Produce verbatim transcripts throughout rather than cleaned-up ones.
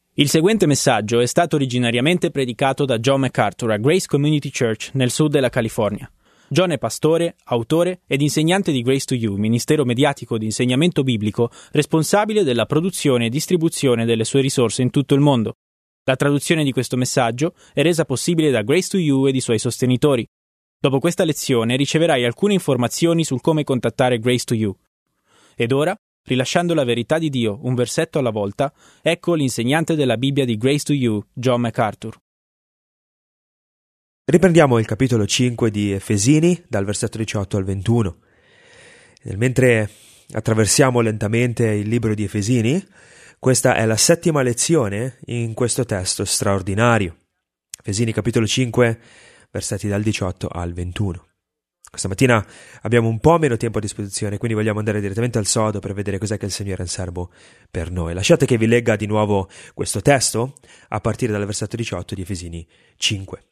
Il seguente messaggio è stato originariamente predicato da John MacArthur a Grace Community Church nel sud della California. John è pastore, autore ed insegnante di Grace to You, ministero mediatico di insegnamento biblico responsabile della produzione e distribuzione delle sue risorse in tutto il mondo. La traduzione di questo messaggio è resa possibile da Grace to You ed i suoi sostenitori. Dopo questa lezione riceverai alcune informazioni sul come contattare Grace to You. Ed ora, rilasciando la verità di Dio un versetto alla volta, ecco l'insegnante della Bibbia di Grace to You, John MacArthur. Riprendiamo il capitolo cinque di Efesini, dal versetto diciotto al ventuno. E mentre attraversiamo lentamente il libro di Efesini, questa è la settima lezione in questo testo straordinario. Efesini capitolo cinque, versetti dal diciotto al ventuno. Questa mattina abbiamo un po' meno tempo a disposizione, quindi vogliamo andare direttamente al sodo per vedere cos'è che il Signore ha in serbo per noi. Lasciate che vi legga di nuovo questo testo a partire dal versetto diciotto di Efesini cinque.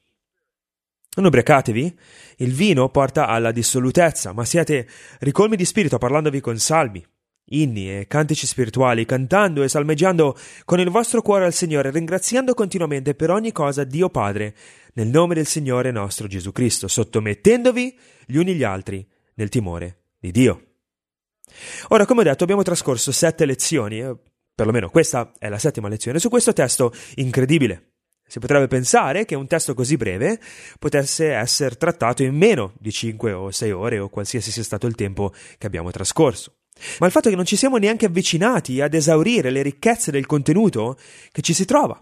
Non ubriacatevi, il vino porta alla dissolutezza, ma siate ricolmi di spirito parlandovi con salmi, inni e cantici spirituali, cantando e salmeggiando con il vostro cuore al Signore, ringraziando continuamente per ogni cosa Dio Padre, nel nome del Signore nostro Gesù Cristo, sottomettendovi gli uni gli altri nel timore di Dio. Ora, come ho detto, abbiamo trascorso sette lezioni, eh, perlomeno questa è la settima lezione, su questo testo incredibile. Si potrebbe pensare che un testo così breve potesse essere trattato in meno di cinque o sei ore o qualsiasi sia stato il tempo che abbiamo trascorso. Ma il fatto è che non ci siamo neanche avvicinati ad esaurire le ricchezze del contenuto che ci si trova.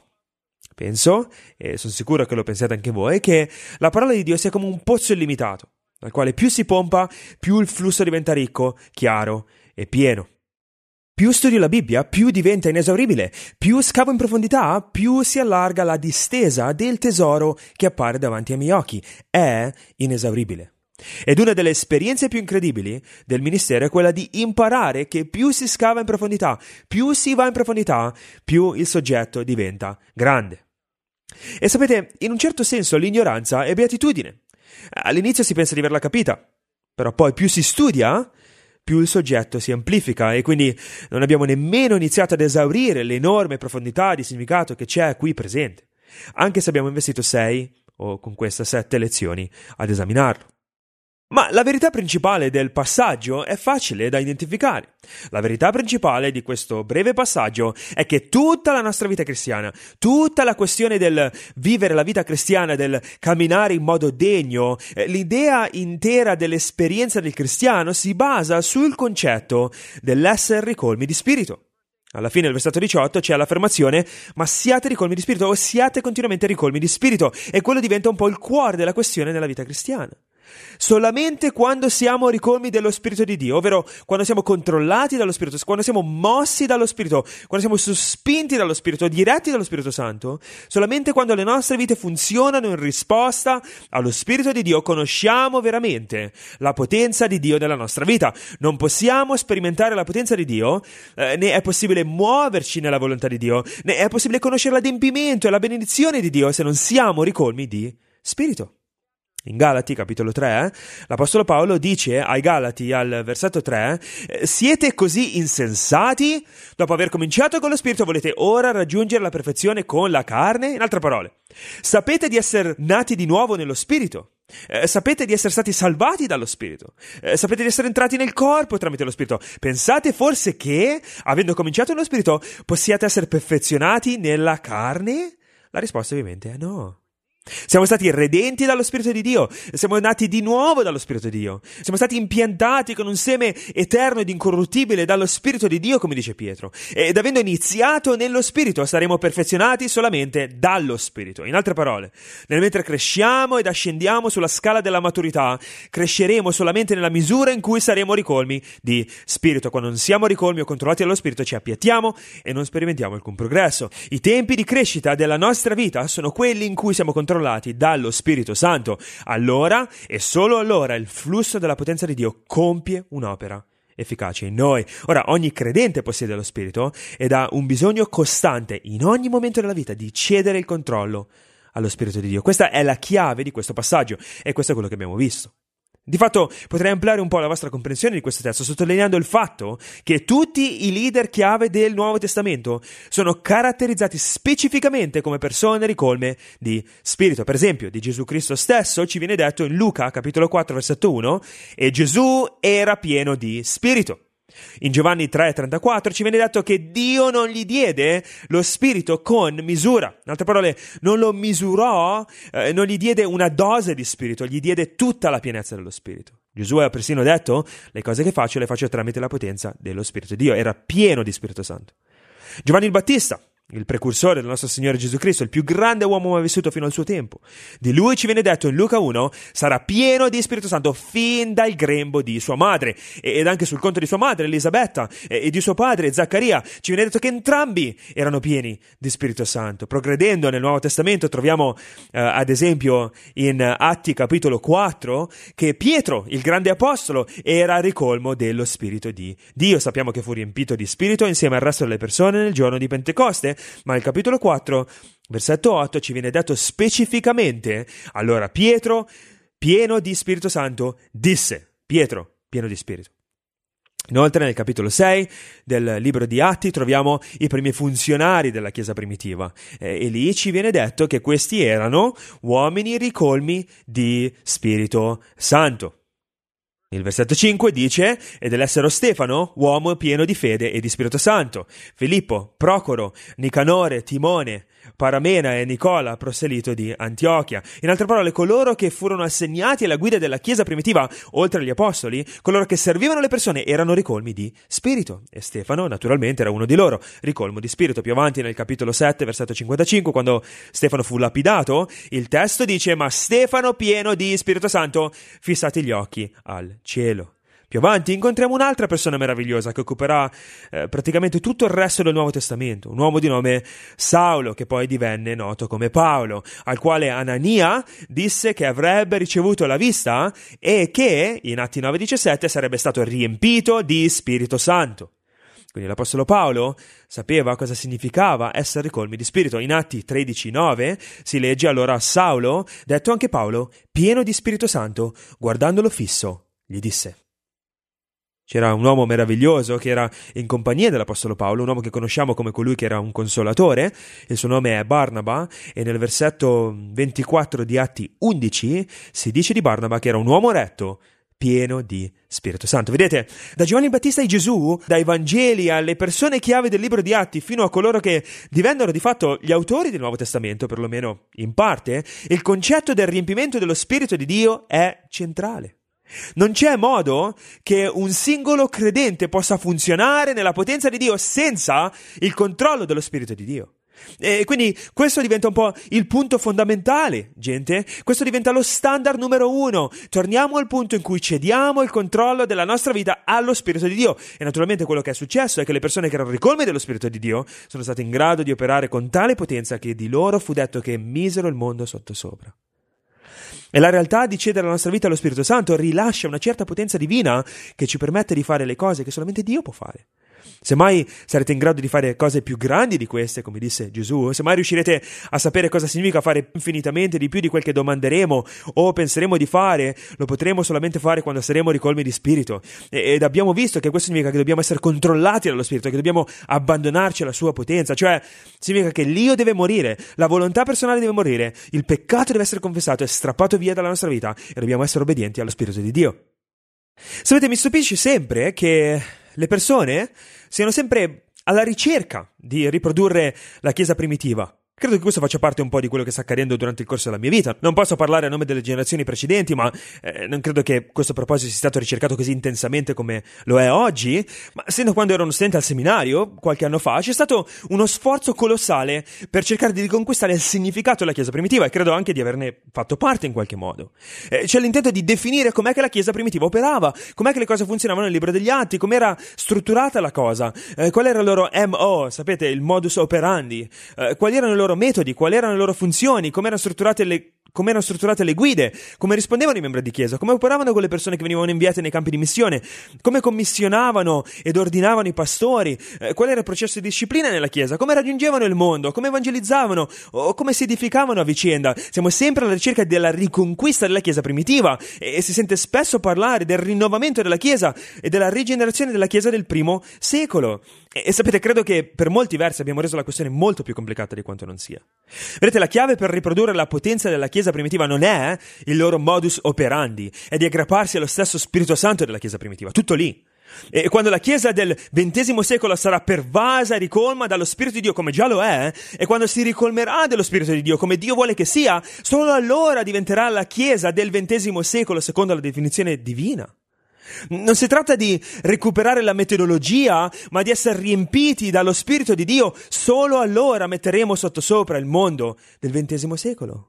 Penso, e sono sicuro che lo pensiate anche voi, che la parola di Dio sia come un pozzo illimitato, dal quale più si pompa, più il flusso diventa ricco, chiaro e pieno. Più studio la Bibbia, più diventa inesauribile, più scavo in profondità, più si allarga la distesa del tesoro che appare davanti ai miei occhi. È inesauribile. Ed una delle esperienze più incredibili del ministero è quella di imparare che più si scava in profondità, più si va in profondità, più il soggetto diventa grande. E sapete, in un certo senso l'ignoranza è beatitudine. All'inizio si pensa di averla capita, però poi più si studia, più il soggetto si amplifica e quindi non abbiamo nemmeno iniziato ad esaurire l'enorme profondità di significato che c'è qui presente, anche se abbiamo investito sei o con questa sette lezioni ad esaminarlo. Ma la verità principale del passaggio è facile da identificare. La verità principale di questo breve passaggio è che tutta la nostra vita cristiana, tutta la questione del vivere la vita cristiana, del camminare in modo degno, l'idea intera dell'esperienza del cristiano si basa sul concetto dell'essere ricolmi di spirito. Alla fine del versetto diciotto c'è l'affermazione: ma siate ricolmi di spirito, o siate continuamente ricolmi di spirito, e quello diventa un po' il cuore della questione nella vita cristiana. Solamente quando siamo ricolmi dello Spirito di Dio, ovvero quando siamo controllati dallo Spirito, quando siamo mossi dallo Spirito, quando siamo sospinti dallo Spirito, diretti dallo Spirito Santo, solamente quando le nostre vite funzionano in risposta allo Spirito di Dio conosciamo veramente la potenza di Dio nella nostra vita. Non possiamo sperimentare la potenza di Dio, eh, né è possibile muoverci nella volontà di Dio, né è possibile conoscere l'adempimento e la benedizione di Dio se non siamo ricolmi di Spirito. In Galati, capitolo tre, l'Apostolo Paolo dice ai Galati, al versetto tre, siete così insensati? Dopo aver cominciato con lo Spirito volete ora raggiungere la perfezione con la carne? In altre parole, sapete di essere nati di nuovo nello Spirito? Eh, sapete di essere stati salvati dallo Spirito? Eh, sapete di essere entrati nel corpo tramite lo Spirito? Pensate forse che, avendo cominciato nello Spirito, possiate essere perfezionati nella carne? La risposta ovviamente è no. Siamo stati redenti dallo Spirito di Dio, siamo nati di nuovo dallo Spirito di Dio, siamo stati impiantati con un seme eterno ed incorruttibile dallo Spirito di Dio, come dice Pietro, ed avendo iniziato nello Spirito saremo perfezionati solamente dallo Spirito. In altre parole, nel mentre cresciamo ed ascendiamo sulla scala della maturità, cresceremo solamente nella misura in cui saremo ricolmi di Spirito. Quando non siamo ricolmi o controllati dallo Spirito ci appiattiamo e non sperimentiamo alcun progresso. I tempi di crescita della nostra vita sono quelli in cui siamo controllati dallo Spirito Santo. Allora e solo allora il flusso della potenza di Dio compie un'opera efficace in noi. Ora, ogni credente possiede lo Spirito ed ha un bisogno costante in ogni momento della vita di cedere il controllo allo Spirito di Dio. Questa è la chiave di questo passaggio e questo è quello che abbiamo visto. Di fatto potrei ampliare un po' la vostra comprensione di questo testo sottolineando il fatto che tutti i leader chiave del Nuovo Testamento sono caratterizzati specificamente come persone ricolme di spirito. Per esempio, di Gesù Cristo stesso ci viene detto in Luca capitolo quattro versetto uno: e Gesù era pieno di spirito. In Giovanni tre trentaquattro ci viene detto che Dio non gli diede lo spirito con misura. In altre parole, non lo misurò, eh, non gli diede una dose di spirito, gli diede tutta la pienezza dello spirito. Gesù ha persino detto: le cose che faccio le faccio tramite la potenza dello Spirito di Dio. Era pieno di Spirito Santo. Giovanni il Battista, il precursore del nostro Signore Gesù Cristo, il più grande uomo mai vissuto fino al suo tempo. Di lui ci viene detto in Luca uno: sarà pieno di Spirito Santo fin dal grembo di sua madre. Ed anche sul conto di sua madre Elisabetta e di suo padre Zaccaria ci viene detto che entrambi erano pieni di Spirito Santo. Progredendo nel Nuovo Testamento troviamo eh, ad esempio in Atti capitolo quattro che Pietro, il grande apostolo, era ricolmo dello Spirito di Dio. Sappiamo che fu riempito di Spirito insieme al resto delle persone nel giorno di Pentecoste. Ma nel capitolo quattro, versetto otto, ci viene detto specificamente: allora Pietro, pieno di Spirito Santo, disse. Pietro, pieno di Spirito. Inoltre nel capitolo sei del libro di Atti troviamo i primi funzionari della Chiesa primitiva eh, e lì ci viene detto che questi erano uomini ricolmi di Spirito Santo. Il versetto cinque dice: e dell'essero Stefano, uomo pieno di fede e di Spirito Santo, Filippo, Procoro, Nicanore, Timone, Paramena e Nicola, proselito di Antiochia. In altre parole, coloro che furono assegnati alla guida della Chiesa primitiva, oltre agli apostoli, coloro che servivano le persone, erano ricolmi di spirito. E Stefano, naturalmente, era uno di loro, ricolmo di spirito. Più avanti nel capitolo sette, versetto cinquantacinque, quando Stefano fu lapidato, il testo dice: ma Stefano, pieno di Spirito Santo, fissati gli occhi al cielo. Più avanti incontriamo un'altra persona meravigliosa che occuperà eh, praticamente tutto il resto del Nuovo Testamento, un uomo di nome Saulo, che poi divenne noto come Paolo, al quale Anania disse che avrebbe ricevuto la vista e che in Atti nove diciassette sarebbe stato riempito di Spirito Santo. Quindi l'Apostolo Paolo sapeva cosa significava essere ricolmi di spirito. In Atti tredici nove si legge: allora Saulo, detto anche Paolo, pieno di Spirito Santo, guardandolo fisso, gli disse. C'era un uomo meraviglioso che era in compagnia dell'Apostolo Paolo, un uomo che conosciamo come colui che era un consolatore. Il suo nome è Barnaba e nel versetto ventiquattro di Atti undici si dice di Barnaba che era un uomo retto, pieno di Spirito Santo. Vedete, da Giovanni Battista e Gesù, dai Vangeli alle persone chiave del libro di Atti fino a coloro che divennero di fatto gli autori del Nuovo Testamento, perlomeno in parte, il concetto del riempimento dello Spirito di Dio è centrale. Non c'è modo che un singolo credente possa funzionare nella potenza di Dio senza il controllo dello Spirito di Dio. E quindi questo diventa un po' il punto fondamentale, gente. Questo diventa lo standard numero uno. Torniamo al punto in cui cediamo il controllo della nostra vita allo Spirito di Dio. E naturalmente quello che è successo è che le persone che erano ricolme dello Spirito di Dio sono state in grado di operare con tale potenza che di loro fu detto che misero il mondo sottosopra. E la realtà di cedere la nostra vita allo Spirito Santo rilascia una certa potenza divina che ci permette di fare le cose che solamente Dio può fare. Semmai sarete in grado di fare cose più grandi di queste, come disse Gesù, semmai riuscirete a sapere cosa significa fare infinitamente di più di quel che domanderemo o penseremo di fare, lo potremo solamente fare quando saremo ricolmi di spirito. Ed abbiamo visto che questo significa che dobbiamo essere controllati dallo spirito, che dobbiamo abbandonarci alla sua potenza, cioè significa che l'io deve morire, la volontà personale deve morire, il peccato deve essere confessato e strappato via dalla nostra vita e dobbiamo essere obbedienti allo Spirito di Dio. Sapete, mi stupisce sempre che le persone siano sempre alla ricerca di riprodurre la Chiesa primitiva. Credo che questo faccia parte un po' di quello che sta accadendo durante il corso della mia vita. Non posso parlare a nome delle generazioni precedenti, ma eh, non credo che questo proposito sia stato ricercato così intensamente come lo è oggi. Ma essendo quando ero uno studente al seminario, qualche anno fa, c'è stato uno sforzo colossale per cercare di riconquistare il significato della Chiesa primitiva e credo anche di averne fatto parte in qualche modo. Eh, c'è l'intento di definire com'è che la Chiesa primitiva operava, com'è che le cose funzionavano nel libro degli Atti, com'era strutturata la cosa, eh, qual era il loro M O, sapete, il modus operandi, eh, quali erano i loro metodi, quali erano le loro funzioni, come erano strutturate le come erano strutturate le guide, come rispondevano i membri di chiesa, come operavano con le persone che venivano inviate nei campi di missione, come commissionavano ed ordinavano i pastori, eh, qual era il processo di disciplina nella chiesa, come raggiungevano il mondo, come evangelizzavano o come si edificavano a vicenda. Siamo sempre alla ricerca della riconquista della chiesa primitiva e, e si sente spesso parlare del rinnovamento della chiesa e della rigenerazione della chiesa del primo secolo. E, e sapete, credo che per molti versi abbiamo reso la questione molto più complicata di quanto non sia. Vedete, la chiave per riprodurre la potenza della chiesa primitiva non è il loro modus operandi, è di aggrapparsi allo stesso Spirito Santo della chiesa primitiva, tutto lì. E quando la chiesa del ventesimo secolo sarà pervasa e ricolma dallo Spirito di Dio come già lo è, e quando si ricolmerà dello Spirito di Dio come Dio vuole che sia, solo allora diventerà la chiesa del ventesimo secolo secondo la definizione divina. Non si tratta di recuperare la metodologia, ma di essere riempiti dallo Spirito di Dio. Solo allora metteremo sottosopra il mondo del ventesimo secolo.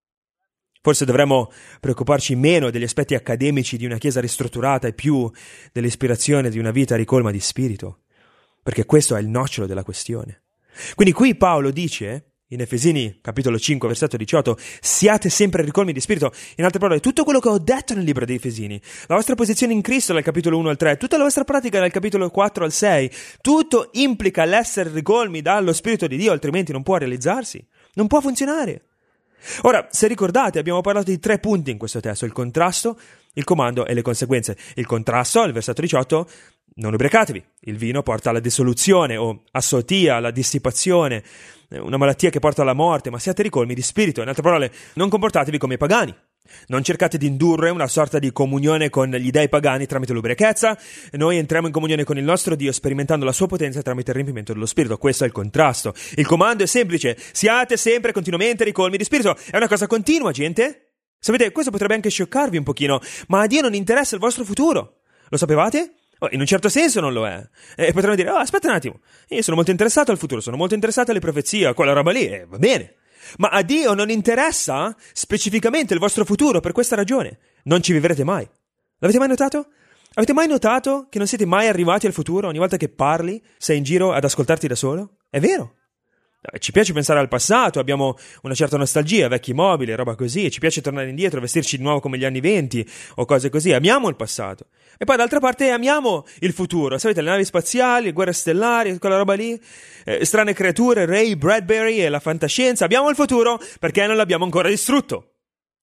Forse dovremmo preoccuparci meno degli aspetti accademici di una chiesa ristrutturata e più dell'ispirazione di una vita ricolma di spirito, perché questo è il nocciolo della questione. Quindi qui Paolo dice, in Efesini capitolo cinque versetto diciotto, siate sempre ricolmi di spirito. In altre parole, tutto quello che ho detto nel libro di Efesini, la vostra posizione in Cristo dal capitolo uno al tre, tutta la vostra pratica dal capitolo quattro al sei, tutto implica l'essere ricolmi dallo Spirito di Dio, altrimenti non può realizzarsi, non può funzionare. Ora, se ricordate, abbiamo parlato di tre punti in questo testo: il contrasto, il comando e le conseguenze. Il contrasto, al versetto diciotto, non ubriacatevi, il vino porta alla dissoluzione o assotia, alla dissipazione, una malattia che porta alla morte, ma siate ricolmi di spirito. In altre parole, non comportatevi come i pagani. Non cercate di indurre una sorta di comunione con gli dei pagani tramite l'ubriachezza. Noi entriamo in comunione con il nostro Dio sperimentando la sua potenza tramite il riempimento dello spirito. Questo è il contrasto. Il comando è semplice: siate sempre continuamente ricolmi di spirito. È una cosa continua, gente. Sapete, questo potrebbe anche scioccarvi un pochino, ma a Dio non interessa il vostro futuro. Lo sapevate? Oh, in un certo senso non lo è. E potremmo dire: oh, aspetta un attimo, io sono molto interessato al futuro, sono molto interessato alle profezie, a quella roba lì, e eh, va bene. Ma a Dio non interessa specificamente il vostro futuro per questa ragione. Non ci vivrete mai. L'avete mai notato? Avete mai notato che non siete mai arrivati al futuro? Ogni volta che parli, sei in giro ad ascoltarti da solo? È vero. Ci piace pensare al passato, abbiamo una certa nostalgia, vecchi mobili, roba così, ci piace tornare indietro, vestirci di nuovo come gli anni venti o cose così, amiamo il passato. E poi d'altra parte amiamo il futuro, sapete, le navi spaziali, le guerre stellari, quella roba lì, eh, strane creature, Ray Bradbury e la fantascienza, abbiamo il futuro perché non l'abbiamo ancora distrutto.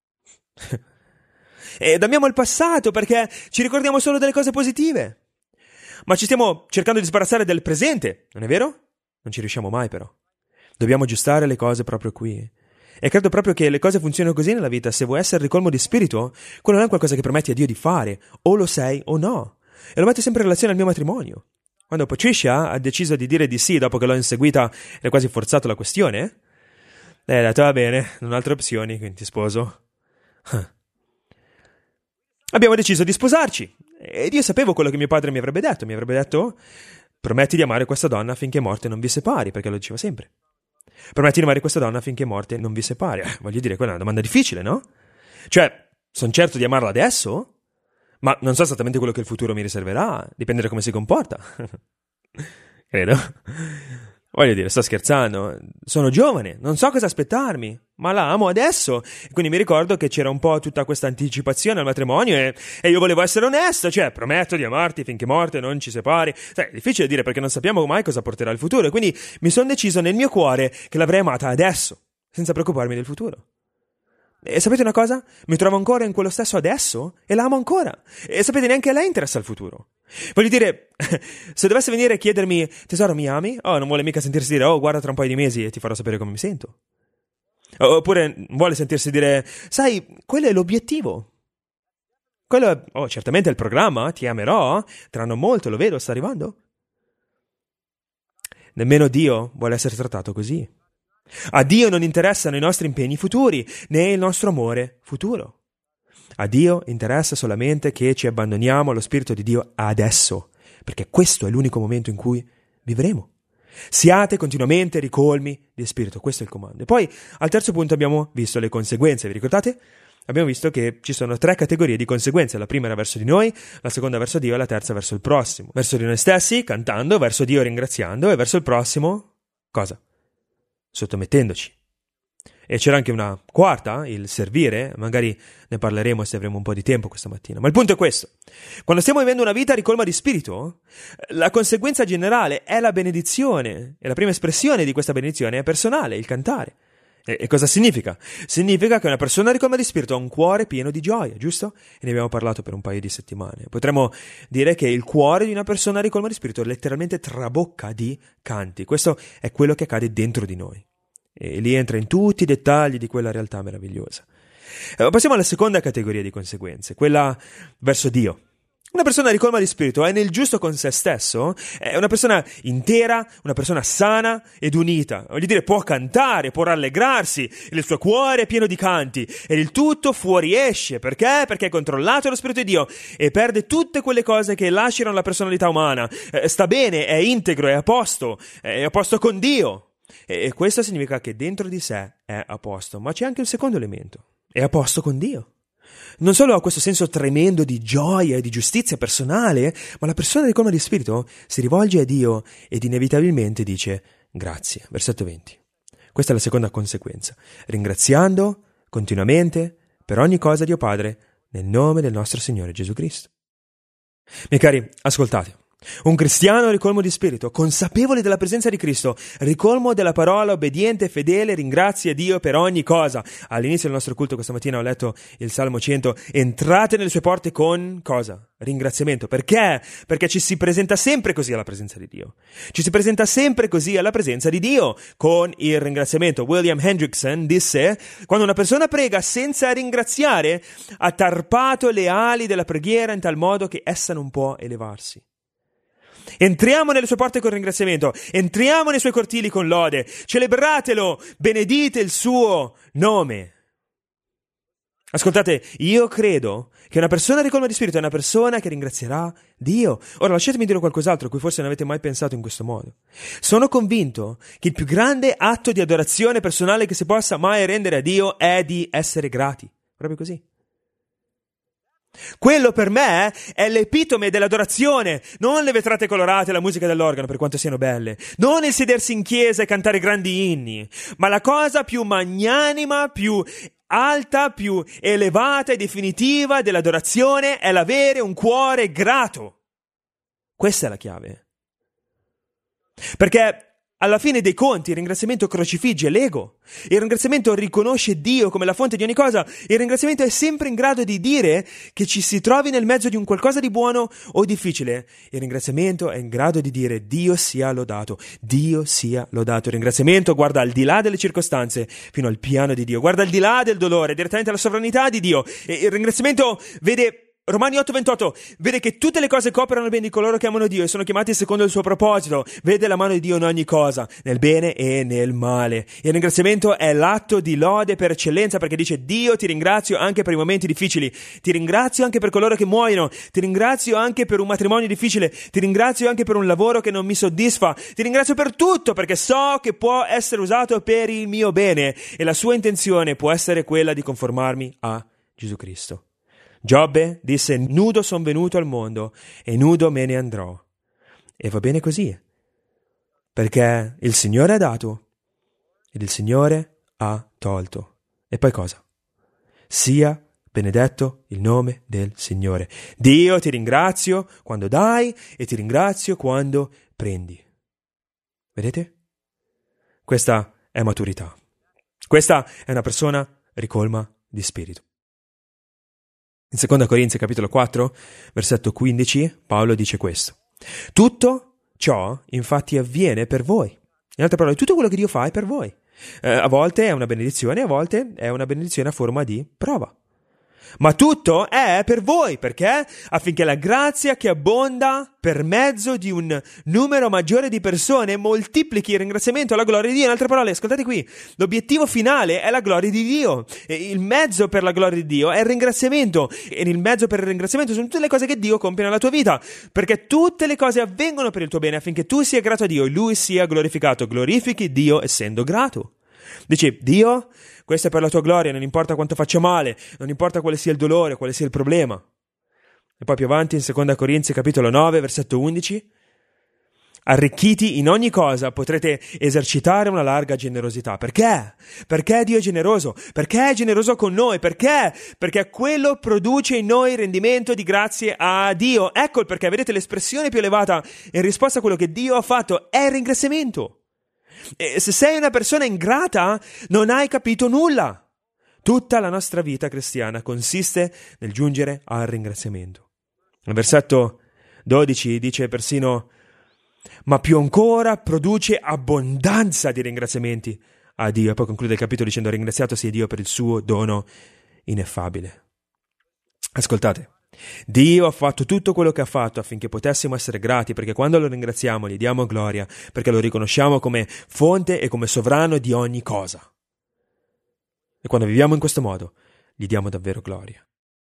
Ed amiamo il passato perché ci ricordiamo solo delle cose positive. Ma ci stiamo cercando di sbarazzare del presente, non è vero? Non ci riusciamo mai però. Dobbiamo aggiustare le cose proprio qui. E credo proprio che le cose funzionino così nella vita. Se vuoi essere ricolmo di spirito, quello non è qualcosa che permetti a Dio di fare. O lo sei o no. E lo metto sempre in relazione al mio matrimonio. Quando Patricia ha deciso di dire di sì dopo che l'ho inseguita e ho quasi forzato la questione, lei ha detto: va bene, non ho altre opzioni, quindi ti sposo. Abbiamo deciso di sposarci. Ed io sapevo quello che mio padre mi avrebbe detto. Mi avrebbe detto: prometti di amare questa donna finché morte non vi separi, perché lo diceva sempre. Prometti di amare questa donna finché morte non vi separi. Eh, voglio dire, quella è una domanda difficile, no? Cioè, sono certo di amarla adesso, ma non so esattamente quello che il futuro mi riserverà. Dipende da come si comporta. Credo. Voglio dire, sto scherzando. Sono giovane, non so cosa aspettarmi, ma la amo adesso. E quindi mi ricordo che c'era un po' tutta questa anticipazione al matrimonio e, e io volevo essere onesto, cioè prometto di amarti finché morte non ci separi. Sai, è difficile dire perché non sappiamo mai cosa porterà il futuro, e quindi mi sono deciso nel mio cuore che l'avrei amata adesso, senza preoccuparmi del futuro. E sapete una cosa? Mi trovo ancora in quello stesso adesso e la amo ancora. E sapete, neanche a lei interessa il futuro. Voglio dire, se dovesse venire a chiedermi: tesoro, mi ami? Oh, non vuole mica sentirsi dire: oh, guarda tra un paio di mesi e ti farò sapere come mi sento. Oppure vuole sentirsi dire: sai, quello è l'obiettivo. Quello è, oh, certamente è il programma, ti amerò, tra non molto, lo vedo, sta arrivando. Nemmeno Dio vuole essere trattato così. A Dio non interessano i nostri impegni futuri, né il nostro amore futuro. A Dio interessa solamente che ci abbandoniamo allo Spirito di Dio adesso, perché questo è l'unico momento in cui vivremo. Siate continuamente ricolmi di Spirito, questo è il comando. E poi al terzo punto abbiamo visto le conseguenze, vi ricordate? Abbiamo visto che ci sono tre categorie di conseguenze: la prima era verso di noi, la seconda verso Dio e la terza verso il prossimo. Verso di noi stessi, cantando, verso Dio ringraziando, e verso il prossimo, cosa? Sottomettendoci. E c'era anche una quarta, il servire, magari ne parleremo se avremo un po' di tempo questa mattina. Ma il punto è questo: quando stiamo vivendo una vita ricolma di spirito, la conseguenza generale è la benedizione, e la prima espressione di questa benedizione è personale, il cantare. E, e cosa significa? Significa che una persona ricolma di spirito ha un cuore pieno di gioia, giusto? E ne abbiamo parlato per un paio di settimane. Potremmo dire che il cuore di una persona ricolma di spirito letteralmente trabocca di canti. Questo è quello che accade dentro di noi. E lì entra in tutti i dettagli di quella realtà meravigliosa. Eh, passiamo alla seconda categoria di conseguenze, quella verso Dio. Una persona ricolma di spirito è nel giusto con se stesso, è una persona intera, una persona sana ed unita. Voglio dire, può cantare, può rallegrarsi, il suo cuore è pieno di canti e il tutto fuoriesce. Perché? Perché è controllato dallo Spirito di Dio e perde tutte quelle cose che lasciano la personalità umana. Eh, sta bene, è integro, è a posto, è a posto con Dio. E questo significa che dentro di sé è a posto, ma c'è anche un secondo elemento: è a posto con Dio. Non solo ha questo senso tremendo di gioia e di giustizia personale, ma la persona ricolma di spirito si rivolge a Dio ed inevitabilmente dice grazie. Versetto venti. Questa è la seconda conseguenza: ringraziando continuamente per ogni cosa Dio Padre nel nome del nostro Signore Gesù Cristo. Miei cari, ascoltate. Un cristiano ricolmo di spirito, consapevole della presenza di Cristo, ricolmo della parola, obbediente e fedele, ringrazia Dio per ogni cosa. All'inizio del nostro culto questa mattina ho letto il Salmo cento: entrate nelle sue porte con cosa? Ringraziamento. Perché? Perché ci si presenta sempre così alla presenza di Dio. Ci si presenta sempre così alla presenza di Dio, con il ringraziamento. William Hendrickson disse: quando una persona prega senza ringraziare, ha tarpato le ali della preghiera in tal modo che essa non può elevarsi. Entriamo nelle sue porte con ringraziamento, entriamo nei suoi cortili con lode, celebratelo, benedite il suo nome. Ascoltate, io credo che una persona ricolma di spirito è una persona che ringrazierà Dio. Ora lasciatemi dire qualcos'altro a cui forse non avete mai pensato in questo modo. Sono convinto che il più grande atto di adorazione personale che si possa mai rendere a Dio è di essere grati, proprio così. Quello per me è l'epitome dell'adorazione, non le vetrate colorate e la musica dell'organo, per quanto siano belle, non il sedersi in chiesa e cantare grandi inni, ma la cosa più magnanima, più alta, più elevata e definitiva dell'adorazione è l'avere un cuore grato. Questa è la chiave. Perché alla fine dei conti il ringraziamento crocifigge l'ego, il ringraziamento riconosce Dio come la fonte di ogni cosa, il ringraziamento è sempre in grado di dire che ci si trovi nel mezzo di un qualcosa di buono o difficile. Il ringraziamento è in grado di dire Dio sia lodato, Dio sia lodato. Il ringraziamento guarda al di là delle circostanze fino al piano di Dio, guarda al di là del dolore, direttamente alla sovranità di Dio. E il ringraziamento vede Romani otto ventotto, vede che tutte le cose cooperano bene di coloro che amano Dio e sono chiamati secondo il suo proposito. Vede la mano di Dio in ogni cosa, nel bene e nel male. Il ringraziamento è l'atto di lode per eccellenza, perché dice Dio ti ringrazio anche per i momenti difficili, ti ringrazio anche per coloro che muoiono, ti ringrazio anche per un matrimonio difficile, ti ringrazio anche per un lavoro che non mi soddisfa, ti ringrazio per tutto perché so che può essere usato per il mio bene e la sua intenzione può essere quella di conformarmi a Gesù Cristo. Giobbe disse nudo son venuto al mondo e nudo me ne andrò. E va bene così, perché il Signore ha dato ed il Signore ha tolto. E poi cosa? Sia benedetto il nome del Signore. Dio, ti ringrazio quando dai e ti ringrazio quando prendi. Vedete? Questa è maturità. Questa è una persona ricolma di spirito. In seconda Corinzi capitolo quattro, versetto quindici, Paolo dice questo: tutto ciò infatti avviene per voi. In altre parole, tutto quello che Dio fa è per voi. Eh, a volte è una benedizione, a volte è una benedizione a forma di prova. Ma tutto è per voi, perché? Affinché la grazia che abbonda per mezzo di un numero maggiore di persone moltiplichi il ringraziamento alla gloria di Dio. In altre parole, ascoltate qui, l'obiettivo finale è la gloria di Dio. E il mezzo per la gloria di Dio è il ringraziamento. E il mezzo per il ringraziamento sono tutte le cose che Dio compie nella tua vita. Perché tutte le cose avvengono per il tuo bene, affinché tu sia grato a Dio e Lui sia glorificato. Glorifichi Dio essendo grato. Dici, Dio, questo è per la tua gloria, non importa quanto faccia male, non importa quale sia il dolore, quale sia il problema. E poi più avanti in seconda Corinzi capitolo nove, versetto undici, arricchiti in ogni cosa, potrete esercitare una larga generosità. Perché? Perché Dio è generoso? Perché è generoso con noi? Perché? Perché quello produce in noi rendimento di grazie a Dio. Ecco il perché. Vedete, l'espressione più elevata in risposta a quello che Dio ha fatto è il ringraziamento. E se sei una persona ingrata, non hai capito nulla. Tutta la nostra vita cristiana consiste nel giungere al ringraziamento. Nel versetto dodici dice persino: ma più ancora produce abbondanza di ringraziamenti a Dio. E poi conclude il capitolo dicendo: ringraziato sia Dio per il suo dono ineffabile. Ascoltate, Dio ha fatto tutto quello che ha fatto affinché potessimo essere grati, perché quando lo ringraziamo gli diamo gloria, perché lo riconosciamo come fonte e come sovrano di ogni cosa. E quando viviamo in questo modo gli diamo davvero gloria.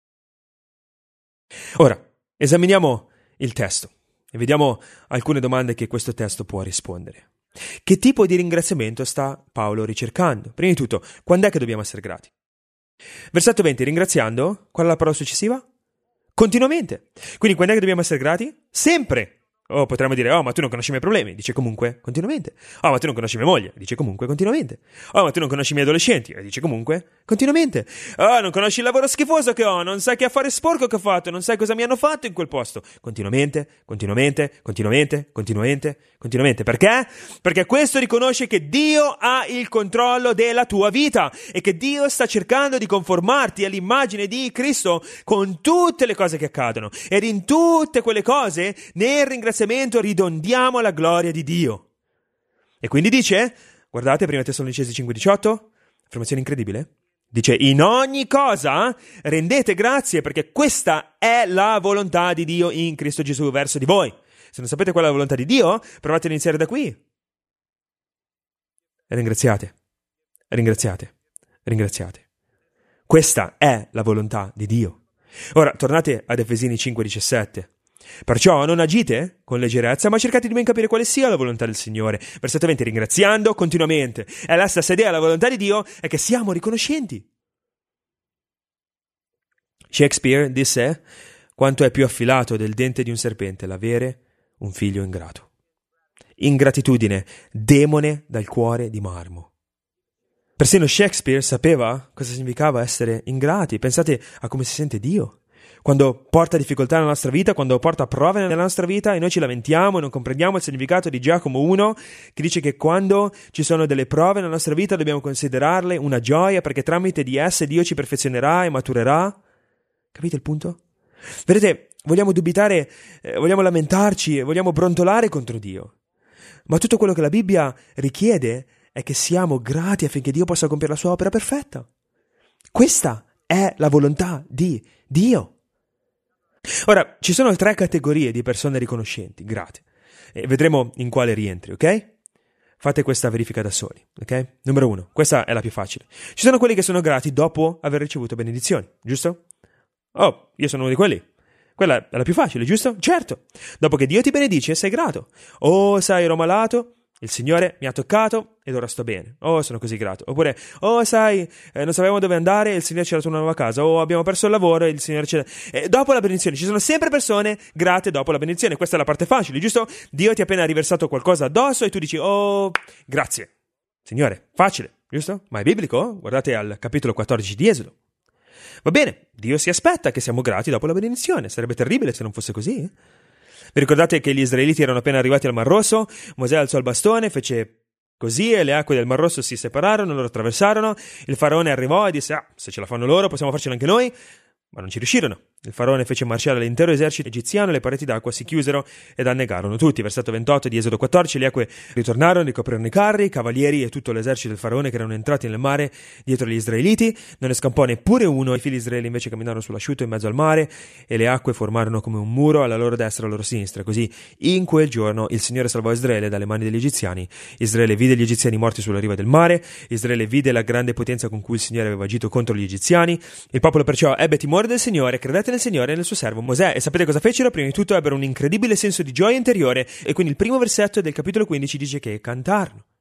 Ora, esaminiamo il testo e vediamo alcune domande che questo testo può rispondere. Che tipo di ringraziamento sta Paolo ricercando? Prima di tutto, quando è che dobbiamo essere grati? Versetto venti, ringraziando, qual è la parola successiva? Continuamente. Quindi quando è che dobbiamo essere grati? Sempre. O potremmo dire: oh, ma tu non conosci i miei problemi. Dice comunque continuamente. Oh, ma tu non conosci mia moglie. Dice comunque continuamente. Oh, ma tu non conosci i miei adolescenti. E dice comunque continuamente. Oh, non conosci il lavoro schifoso che ho. Non sai che affare sporco che ho fatto. Non sai cosa mi hanno fatto in quel posto. Continuamente, continuamente, continuamente, continuamente, continuamente. Perché? Perché questo riconosce che Dio ha il controllo della tua vita e che Dio sta cercando di conformarti all'immagine di Cristo con tutte le cose che accadono. Ed in tutte quelle cose, nel ringraziamento ridondiamo la gloria di Dio. E quindi dice, guardate prima Tessalonicesi cinque diciotto, affermazione incredibile, dice: in ogni cosa rendete grazie, perché questa è la volontà di Dio in Cristo Gesù verso di voi. Se non sapete qual è la volontà di Dio, provate a iniziare da qui. Ringraziate, ringraziate, ringraziate. Questa è la volontà di Dio. Ora, tornate ad Efesini cinque diciassette. Perciò non agite con leggerezza, ma cercate di ben capire quale sia la volontà del Signore. Versetto venti, ringraziando continuamente. È la stessa idea, la volontà di Dio è che siamo riconoscenti. Shakespeare disse: quanto è più affilato del dente di un serpente l'avere un figlio ingrato. Ingratitudine, demone dal cuore di marmo. Persino Shakespeare sapeva cosa significava essere ingrati. Pensate a come si sente Dio quando porta difficoltà nella nostra vita, quando porta prove nella nostra vita, e noi ci lamentiamo e non comprendiamo il significato di Giacomo uno, che dice che quando ci sono delle prove nella nostra vita dobbiamo considerarle una gioia, perché tramite di esse Dio ci perfezionerà e maturerà. Capite il punto? Vedete, vogliamo dubitare, eh, vogliamo lamentarci, vogliamo brontolare contro Dio, ma tutto quello che la Bibbia richiede è che siamo grati affinché Dio possa compiere la sua opera perfetta. Questa è la volontà di Dio. Ora, ci sono tre categorie di persone riconoscenti, grate, e vedremo in quale rientri, ok? Fate questa verifica da soli, ok? Numero uno, questa è la più facile. Ci sono quelli che sono grati dopo aver ricevuto benedizioni, giusto? Oh, io sono uno di quelli. Quella è la più facile, giusto? Certo. Dopo che Dio ti benedice, sei grato. Oh, sai, ero malato, il Signore mi ha toccato ed ora sto bene. Oh, sono così grato. Oppure, oh, sai, eh, non sapevamo dove andare e il Signore ci ha dato una nuova casa. Oh, abbiamo perso il lavoro e il Signore ci ha... E dopo la benedizione, ci sono sempre persone grate dopo la benedizione. Questa è la parte facile, giusto? Dio ti ha appena riversato qualcosa addosso e tu dici: oh, grazie. Signore, facile, giusto? Ma è biblico? Guardate al capitolo quattordici di Esodo. Va bene, Dio si aspetta che siamo grati dopo la benedizione. Sarebbe terribile se non fosse così. Vi ricordate che gli israeliti erano appena arrivati al Mar Rosso? Mosè alzò il bastone, fece così e le acque del Mar Rosso si separarono, loro attraversarono. Il faraone arrivò e disse: ah, se ce la fanno loro possiamo farcela anche noi. Ma non ci riuscirono. Il faraone fece marciare l'intero esercito egiziano, le pareti d'acqua si chiusero ed annegarono tutti. Versetto ventotto di Esodo quattordici, le acque ritornarono, ricoprirono i carri, i cavalieri e tutto l'esercito del faraone che erano entrati nel mare dietro gli israeliti. Non ne scampò neppure uno. I figli di Israele invece camminarono sull'asciutto in mezzo al mare e le acque formarono come un muro alla loro destra e alla loro sinistra. Così in quel giorno il Signore salvò Israele dalle mani degli egiziani. Israele vide gli egiziani morti sulla riva del mare. Israele vide la grande potenza con cui il Signore aveva agito contro gli egiziani. Il popolo perciò ebbe timore del Signore, credette nel Signore e nel suo servo Mosè. E sapete cosa fecero? Prima di tutto ebbero un incredibile senso di gioia interiore, e quindi il primo versetto del capitolo quindici dice che cantarono.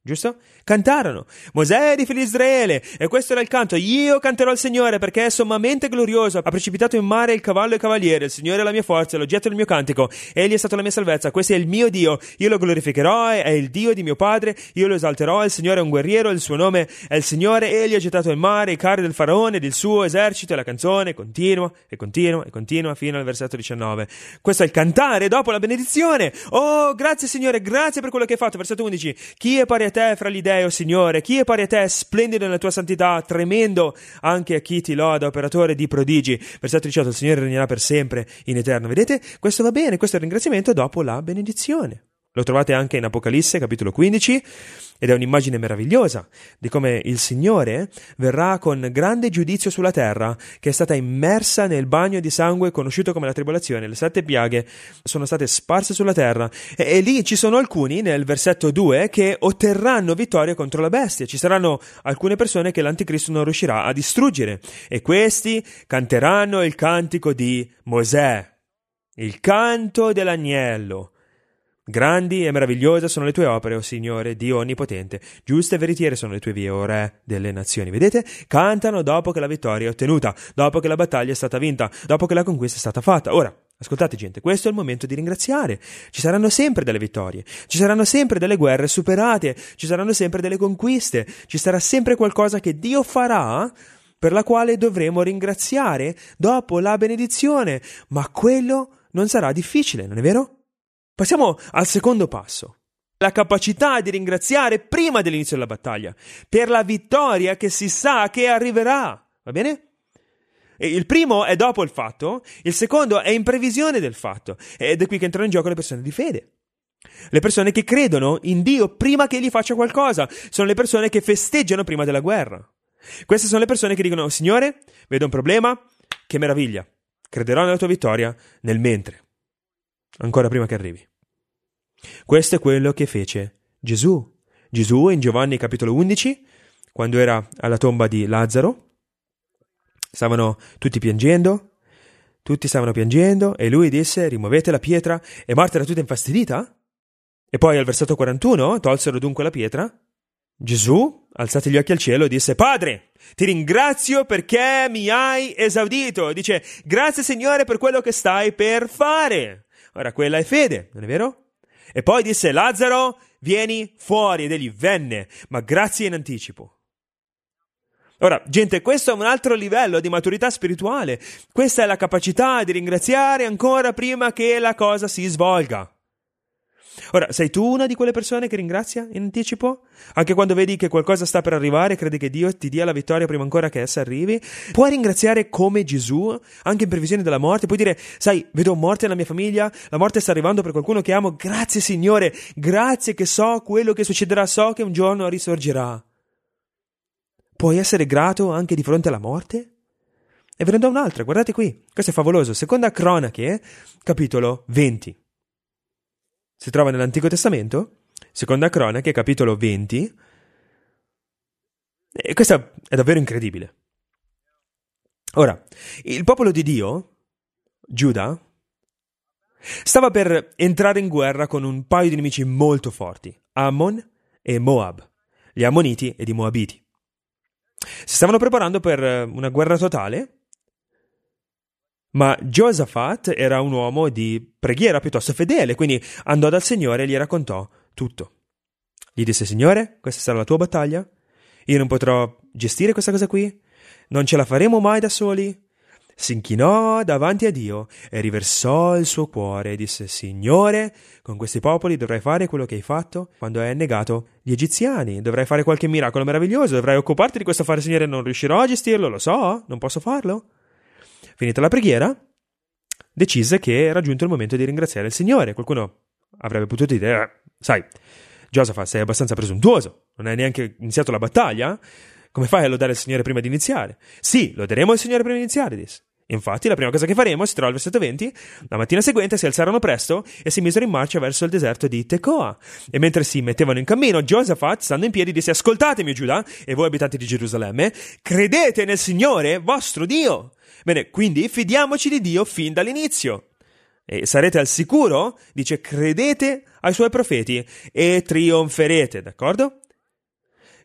giusto? Cantarono. Mosè di figli di Israele, e questo era il canto: io canterò al Signore perché è sommamente glorioso, ha precipitato in mare il cavallo e il cavaliere, il Signore è la mia forza, è l'oggetto del mio cantico, egli è stato la mia salvezza, questo è il mio Dio, io lo glorificherò, è il Dio di mio padre, io lo esalterò, il Signore è un guerriero, il suo nome è il Signore, egli ha gettato in mare i carri del faraone ed il suo esercito, e la canzone continua e continua e continua fino al versetto diciannove. Questo è il cantare dopo la benedizione. Oh, grazie Signore, grazie per quello che hai fatto. Versetto undici: chi è pari a te fra gli dei, o Signore? Chi è pari a te, splendido nella tua santità, tremendo anche a chi ti loda, operatore di prodigi? Versetto diciotto: il Signore regnerà per sempre in eterno. Vedete? Questo va bene, questo è il ringraziamento dopo la benedizione. Lo trovate anche in Apocalisse, capitolo quindici, ed è un'immagine meravigliosa di come il Signore verrà con grande giudizio sulla terra, che è stata immersa nel bagno di sangue conosciuto come la tribolazione. Le sette piaghe sono state sparse sulla terra, e, e lì ci sono alcuni, nel versetto due, che otterranno vittoria contro la bestia. Ci saranno alcune persone che l'anticristo non riuscirà a distruggere, e questi canteranno il cantico di Mosè, il canto dell'agnello. Grandi e meravigliose sono le tue opere, o Signore, Dio onnipotente. Giuste e veritiere sono le tue vie, o Re delle nazioni. Vedete? Cantano dopo che la vittoria è ottenuta, dopo che la battaglia è stata vinta, dopo che la conquista è stata fatta. Ora, ascoltate gente, questo è il momento di ringraziare. Ci saranno sempre delle vittorie, ci saranno sempre delle guerre superate, ci saranno sempre delle conquiste, ci sarà sempre qualcosa che Dio farà per la quale dovremo ringraziare dopo la benedizione, ma quello non sarà difficile, non è vero? Passiamo al secondo passo, la capacità di ringraziare prima dell'inizio della battaglia, per la vittoria che si sa che arriverà, va bene? E il primo è dopo il fatto, il secondo è in previsione del fatto, ed è qui che entrano in gioco le persone di fede. Le persone che credono in Dio prima che egli faccia qualcosa, sono le persone che festeggiano prima della guerra. Queste sono le persone che dicono: Signore, vedo un problema, che meraviglia, crederò nella tua vittoria nel mentre, ancora prima che arrivi. Questo è quello che fece Gesù. Gesù in Giovanni capitolo undici, quando era alla tomba di Lazzaro, stavano tutti piangendo, tutti stavano piangendo, e lui disse: rimuovete la pietra, e Marta era tutta infastidita. E poi al versetto quarantuno, tolsero dunque la pietra. Gesù, alzati gli occhi al cielo, disse: Padre, ti ringrazio perché mi hai esaudito. Dice: grazie Signore per quello che stai per fare. Ora, quella è fede, non è vero? E poi disse: Lazzaro, vieni fuori, ed egli venne, ma grazie in anticipo. Ora, gente, questo è un altro livello di maturità spirituale. Questa è la capacità di ringraziare ancora prima che la cosa si svolga. Ora, sei tu una di quelle persone che ringrazia in anticipo? Anche quando vedi che qualcosa sta per arrivare, credi che Dio ti dia la vittoria prima ancora che essa arrivi? Puoi ringraziare come Gesù, anche in previsione della morte? Puoi dire: sai, vedo morte nella mia famiglia, la morte sta arrivando per qualcuno che amo, grazie Signore, grazie che so quello che succederà, so che un giorno risorgerà. Puoi essere grato anche di fronte alla morte? E ve ne do un'altra, guardate qui, questo è favoloso. Seconda Cronache, capitolo venti. Si trova nell'Antico Testamento, Seconda Cronache, capitolo venti, e questo è davvero incredibile. Ora, il popolo di Dio, Giuda, stava per entrare in guerra con un paio di nemici molto forti, Ammon e Moab, gli Ammoniti ed i Moabiti. Si stavano preparando per una guerra totale, ma Giosafat era un uomo di preghiera piuttosto fedele, quindi andò dal Signore e gli raccontò tutto. Gli disse: Signore, questa sarà la tua battaglia, io non potrò gestire questa cosa qui, non ce la faremo mai da soli. Si inchinò davanti a Dio e riversò il suo cuore e disse: Signore, con questi popoli dovrai fare quello che hai fatto quando hai negato gli egiziani, dovrai fare qualche miracolo meraviglioso, dovrai occuparti di questo affare. Signore, non riuscirò a gestirlo, lo so, non posso farlo. Finita la preghiera, decise che era giunto il momento di ringraziare il Signore. Qualcuno avrebbe potuto dire: eh, sai, Giosafat, sei abbastanza presuntuoso, non hai neanche iniziato la battaglia, come fai a lodare il Signore prima di iniziare? Sì, loderemo il Signore prima di iniziare, disse. Infatti la prima cosa che faremo, si trova al versetto venti, la mattina seguente si alzarono presto e si misero in marcia verso il deserto di Tecoa. E mentre si mettevano in cammino, Giosafat, stando in piedi, disse: ascoltatemi, Giuda, e voi abitanti di Gerusalemme, credete nel Signore vostro Dio. Bene, quindi fidiamoci di Dio fin dall'inizio. E sarete al sicuro, dice, credete ai suoi profeti e trionferete, d'accordo?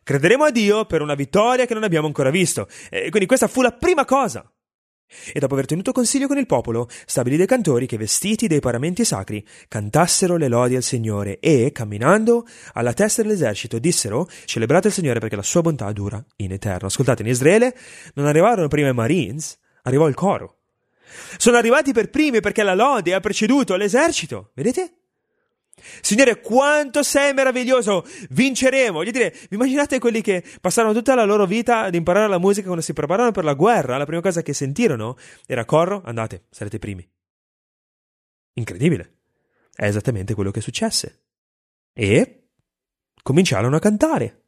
Crederemo a Dio per una vittoria che non abbiamo ancora visto. E quindi questa fu la prima cosa. E dopo aver tenuto consiglio con il popolo, stabilì dei cantori che, vestiti dei paramenti sacri, cantassero le lodi al Signore e, camminando alla testa dell'esercito, dissero: celebrate il Signore perché la sua bontà dura in eterno. Ascoltate, in Israele non arrivarono prima i Marines, arrivò il coro. Sono arrivati per primi perché la lode ha preceduto l'esercito. Vedete? Signore, quanto sei meraviglioso, vinceremo. Voglio dire, vi immaginate quelli che passarono tutta la loro vita ad imparare la musica quando si prepararono per la guerra? La prima cosa che sentirono era: corro, andate, sarete primi. Incredibile. È esattamente quello che successe. E cominciarono a cantare.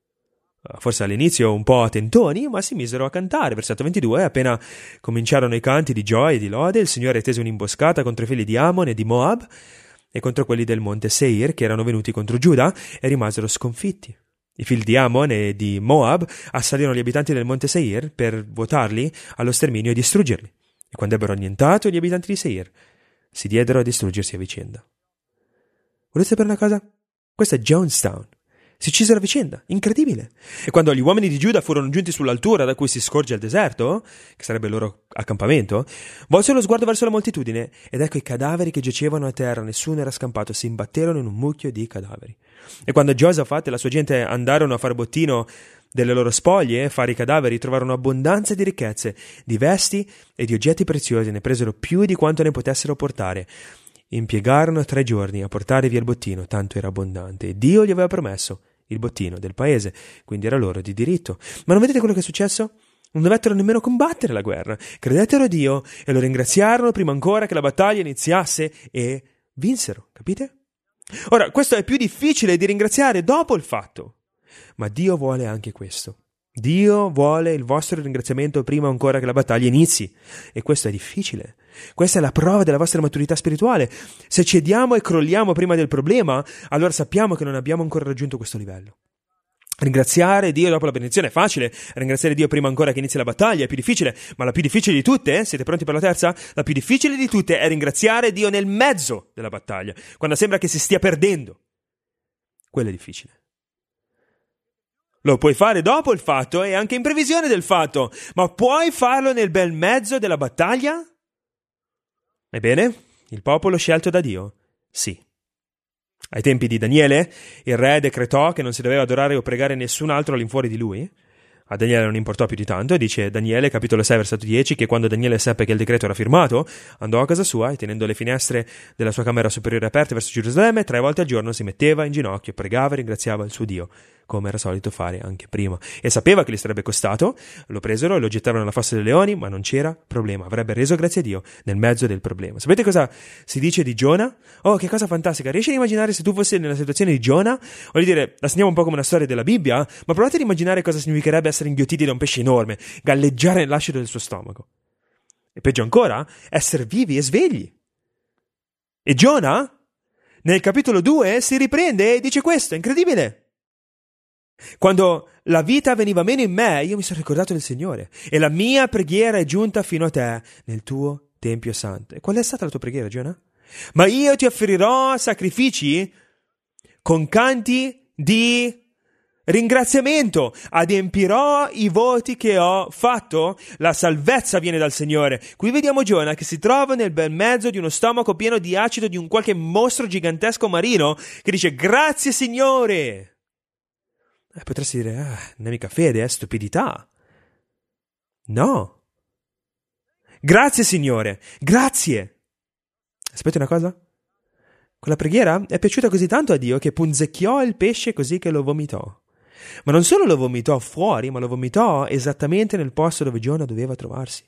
Forse all'inizio un po' a tentoni, ma si misero a cantare. Versetto ventidue, appena cominciarono i canti di gioia e di lode, il Signore tese un'imboscata contro i figli di Ammon e di Moab e contro quelli del monte Seir che erano venuti contro Giuda e rimasero sconfitti. I figli di Ammon e di Moab assalirono gli abitanti del monte Seir per votarli allo sterminio e distruggerli. E quando ebbero annientato gli abitanti di Seir, si diedero a distruggersi a vicenda. Volete sapere una cosa? Questa è Jonestown. Si uccisero a vicenda, incredibile. E quando gli uomini di Giuda furono giunti sull'altura da cui si scorge il deserto, che sarebbe il loro accampamento, volsero lo sguardo verso la moltitudine ed ecco i cadaveri che giacevano a terra, nessuno era scampato, si imbatterono in un mucchio di cadaveri. E quando Giosafat e la sua gente andarono a fare bottino delle loro spoglie, fare i cadaveri, trovarono abbondanza di ricchezze, di vesti e di oggetti preziosi, ne presero più di quanto ne potessero portare. Impiegarono tre giorni a portare via il bottino, tanto era abbondante, e Dio gli aveva promesso il bottino del paese, quindi era loro di diritto. Ma non vedete quello che è successo? Non dovettero nemmeno combattere la guerra. Credettero a Dio e lo ringraziarono prima ancora che la battaglia iniziasse e vinsero, capite? Ora, questo è più difficile di ringraziare dopo il fatto, ma Dio vuole anche questo. Dio vuole il vostro ringraziamento prima ancora che la battaglia inizi, e questo è difficile. Questa è la prova della vostra maturità spirituale. Se cediamo e crolliamo prima del problema, allora sappiamo che non abbiamo ancora raggiunto questo livello. Ringraziare Dio dopo la benedizione è facile, ringraziare Dio prima ancora che inizi la battaglia è più difficile, ma la più difficile di tutte, eh? Siete pronti per la terza? La più difficile di tutte è ringraziare Dio nel mezzo della battaglia, quando sembra che si stia perdendo. Quello è difficile. Lo puoi fare dopo il fatto e anche in previsione del fatto, ma puoi farlo nel bel mezzo della battaglia? Ebbene, il popolo scelto da Dio? Sì. Ai tempi di Daniele, il re decretò che non si doveva adorare o pregare nessun altro all'infuori di lui. A Daniele non importò più di tanto, e dice Daniele, capitolo sei, versetto dieci, che quando Daniele seppe che il decreto era firmato, andò a casa sua e tenendo le finestre della sua camera superiore aperte verso Gerusalemme, tre volte al giorno si metteva in ginocchio, pregava e ringraziava il suo Dio, come era solito fare anche prima. E sapeva che gli sarebbe costato, lo presero e lo gettarono nella fossa dei leoni, ma non c'era problema, avrebbe reso grazie a Dio nel mezzo del problema. Sapete cosa si dice di Giona? Oh, che cosa fantastica! Riesci ad immaginare se tu fossi nella situazione di Giona? Voglio dire, la segniamo un po' come una storia della Bibbia, ma provate ad immaginare cosa significherebbe essere inghiottiti da un pesce enorme, galleggiare nell'acido del suo stomaco. E peggio ancora, essere vivi e svegli. E Giona, nel capitolo due, si riprende e dice questo, è incredibile. Quando la vita veniva meno in me, io mi sono ricordato del Signore e la mia preghiera è giunta fino a te nel tuo Tempio Santo. E qual è stata la tua preghiera, Giona? Ma io ti offrirò sacrifici con canti di ringraziamento, adempirò i voti che ho fatto, la salvezza viene dal Signore. Qui vediamo Giona che si trova nel bel mezzo di uno stomaco pieno di acido di un qualche mostro gigantesco marino che dice grazie Signore. Eh, potresti dire, ah, non è mica fede, è stupidità. No. Grazie Signore, grazie. Sapete una cosa? Quella preghiera è piaciuta così tanto a Dio che punzecchiò il pesce così che lo vomitò. Ma non solo lo vomitò fuori, ma lo vomitò esattamente nel posto dove Giona doveva trovarsi.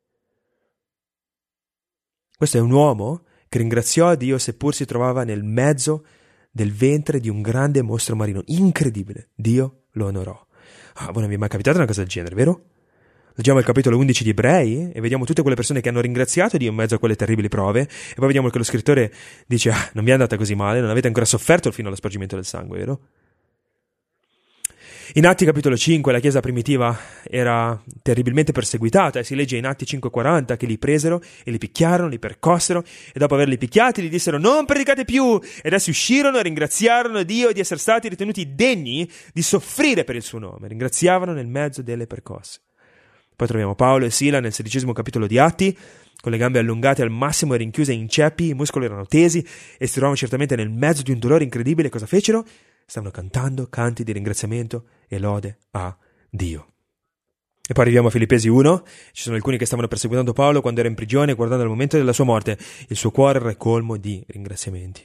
Questo è un uomo che ringraziò Dio seppur si trovava nel mezzo del ventre di un grande mostro marino. Incredibile. Dio lo onorò. Ah, voi non vi è mai capitata una cosa del genere, vero? Leggiamo il capitolo undici di Ebrei e vediamo tutte quelle persone che hanno ringraziato Dio in mezzo a quelle terribili prove e poi vediamo che lo scrittore dice ah, non vi è andata così male, non avete ancora sofferto fino allo spargimento del sangue, vero? In Atti capitolo cinque la chiesa primitiva era terribilmente perseguitata e si legge in Atti cinque quaranta che li presero e li picchiarono, li percossero e dopo averli picchiati gli dissero non predicate più, ed essi uscirono e ringraziarono Dio di essere stati ritenuti degni di soffrire per il suo nome, ringraziavano nel mezzo delle percosse. Poi troviamo Paolo e Sila nel sedicesimo capitolo di Atti, con le gambe allungate al massimo e rinchiuse in ceppi, i muscoli erano tesi e si trovavano certamente nel mezzo di un dolore incredibile. Cosa fecero? Stavano cantando canti di ringraziamento e lode a Dio. E poi arriviamo a Filippesi uno, ci sono alcuni che stavano perseguitando Paolo quando era in prigione, guardando il momento della sua morte, il suo cuore era colmo di ringraziamenti.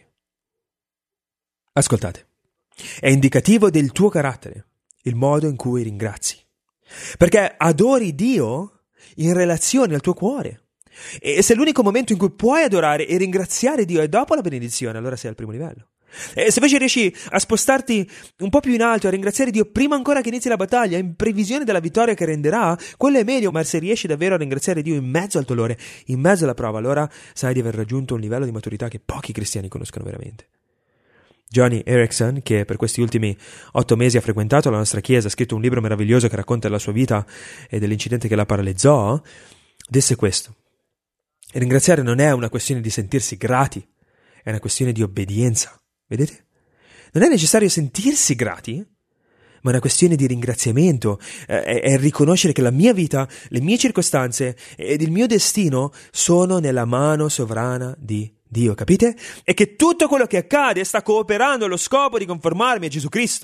Ascoltate, è indicativo del tuo carattere il modo in cui ringrazi, perché adori Dio in relazione al tuo cuore. E se l'unico momento in cui puoi adorare e ringraziare Dio è dopo la benedizione, allora sei al primo livello. E se invece riesci a spostarti un po' più in alto, a ringraziare Dio prima ancora che inizi la battaglia, in previsione della vittoria che renderà, quello è meglio. Ma se riesci davvero a ringraziare Dio in mezzo al dolore, in mezzo alla prova, allora sai di aver raggiunto un livello di maturità che pochi cristiani conoscono veramente. Johnny Erickson, che per questi ultimi otto mesi ha frequentato la nostra chiesa, ha scritto un libro meraviglioso che racconta la sua vita e dell'incidente che la paralizzò, disse questo: ringraziare non è una questione di sentirsi grati, è una questione di obbedienza. Vedete? Non è necessario sentirsi grati, ma è una questione di ringraziamento, è, è riconoscere che la mia vita, le mie circostanze ed il mio destino sono nella mano sovrana di Dio, capite? E che tutto quello che accade sta cooperando allo scopo di conformarmi a Gesù Cristo.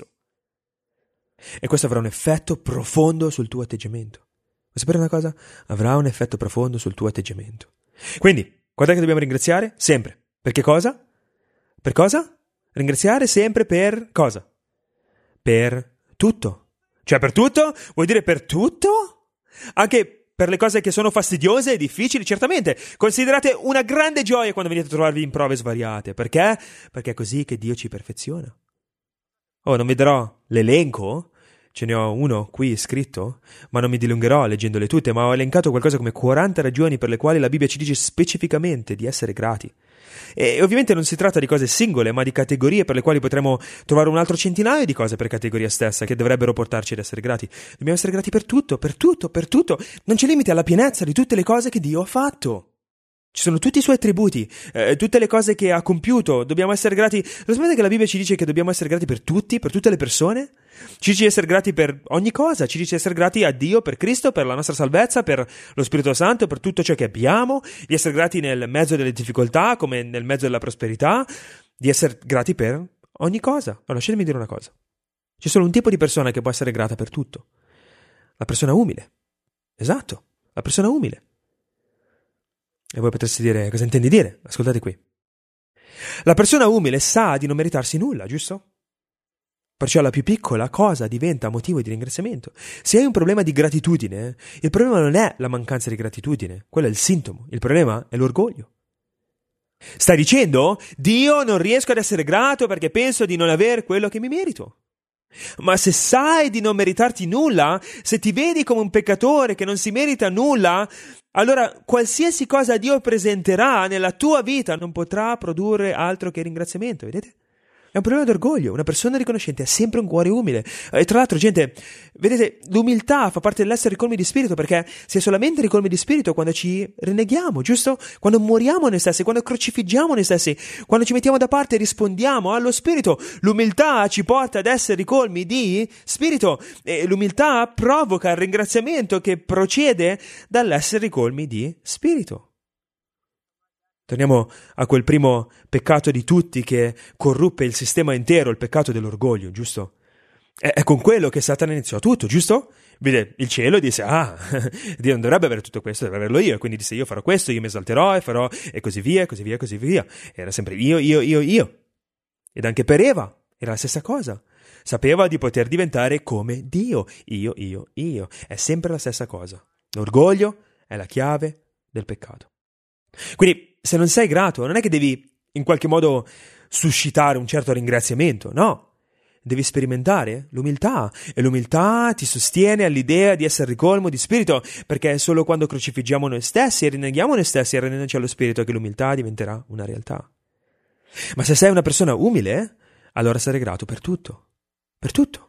E questo avrà un effetto profondo sul tuo atteggiamento. Vuoi sapere una cosa? Avrà un effetto profondo sul tuo atteggiamento. Quindi, quando è che dobbiamo ringraziare? Sempre. Per che cosa? Per cosa? Ringraziare sempre per cosa? Per tutto. Cioè per tutto? Vuol dire per tutto? Anche per le cose che sono fastidiose e difficili? Certamente. Considerate una grande gioia quando venite a trovarvi in prove svariate. Perché? Perché è così che Dio ci perfeziona. Oh, non vi darò l'elenco, ce ne ho uno qui scritto, ma non mi dilungherò leggendole tutte, ma ho elencato qualcosa come quaranta ragioni per le quali la Bibbia ci dice specificamente di essere grati. E ovviamente non si tratta di cose singole, ma di categorie per le quali potremo trovare un altro centinaio di cose per categoria stessa che dovrebbero portarci ad essere grati. Dobbiamo essere grati per tutto, per tutto, per tutto. Non c'è limite alla pienezza di tutte le cose che Dio ha fatto. Ci sono tutti i suoi attributi, eh, tutte le cose che ha compiuto. Dobbiamo essere grati. Lo sapete che la Bibbia ci dice che dobbiamo essere grati per tutti, per tutte le persone? Ci dice di essere grati per ogni cosa, ci dice di essere grati a Dio, per Cristo, per la nostra salvezza, per lo Spirito Santo, per tutto ciò che abbiamo, di essere grati nel mezzo delle difficoltà come nel mezzo della prosperità, di essere grati per ogni cosa. Allora, lasciatemi dire una cosa. C'è solo un tipo di persona che può essere grata per tutto. La persona umile. Esatto, la persona umile. E voi potreste dire, cosa intendi dire? Ascoltate qui. La persona umile sa di non meritarsi nulla, giusto? Perciò la più piccola cosa diventa motivo di ringraziamento. Se hai un problema di gratitudine, il problema non è la mancanza di gratitudine, quello è il sintomo. Il problema è l'orgoglio. Stai dicendo, Dio, non riesco ad essere grato perché penso di non aver quello che mi merito. Ma se sai di non meritarti nulla, se ti vedi come un peccatore che non si merita nulla, allora qualsiasi cosa Dio presenterà nella tua vita non potrà produrre altro che ringraziamento, vedete? È un problema d'orgoglio. Una persona riconoscente ha sempre un cuore umile. E tra l'altro, gente, vedete, l'umiltà fa parte dell'essere ricolmi di spirito, perché si è solamente ricolmi di spirito quando ci rinneghiamo, giusto? Quando moriamo noi stessi, quando crocifiggiamo noi stessi, quando ci mettiamo da parte e rispondiamo allo spirito. L'umiltà ci porta ad essere ricolmi di spirito e l'umiltà provoca il ringraziamento che procede dall'essere ricolmi di spirito. Torniamo a quel primo peccato di tutti che corruppe il sistema intero, il peccato dell'orgoglio, giusto? È, è con quello che Satana iniziò tutto, giusto? Vide il cielo e disse, ah, Dio non dovrebbe avere tutto questo, deve averlo io. E quindi disse, io farò questo, io mi esalterò e farò, e così via, così via, così via. Era sempre io, io, io, io. Ed anche per Eva era la stessa cosa. Sapeva di poter diventare come Dio. Io, io, io. È sempre la stessa cosa. L'orgoglio è la chiave del peccato. Quindi, se non sei grato, non è che devi in qualche modo suscitare un certo ringraziamento, no. Devi sperimentare l'umiltà e l'umiltà ti sostiene all'idea di essere ricolmo di spirito, perché è solo quando crocifiggiamo noi stessi e rinneghiamo noi stessi e rendendoci allo spirito che l'umiltà diventerà una realtà. Ma se sei una persona umile, allora sarai grato per tutto, per tutto.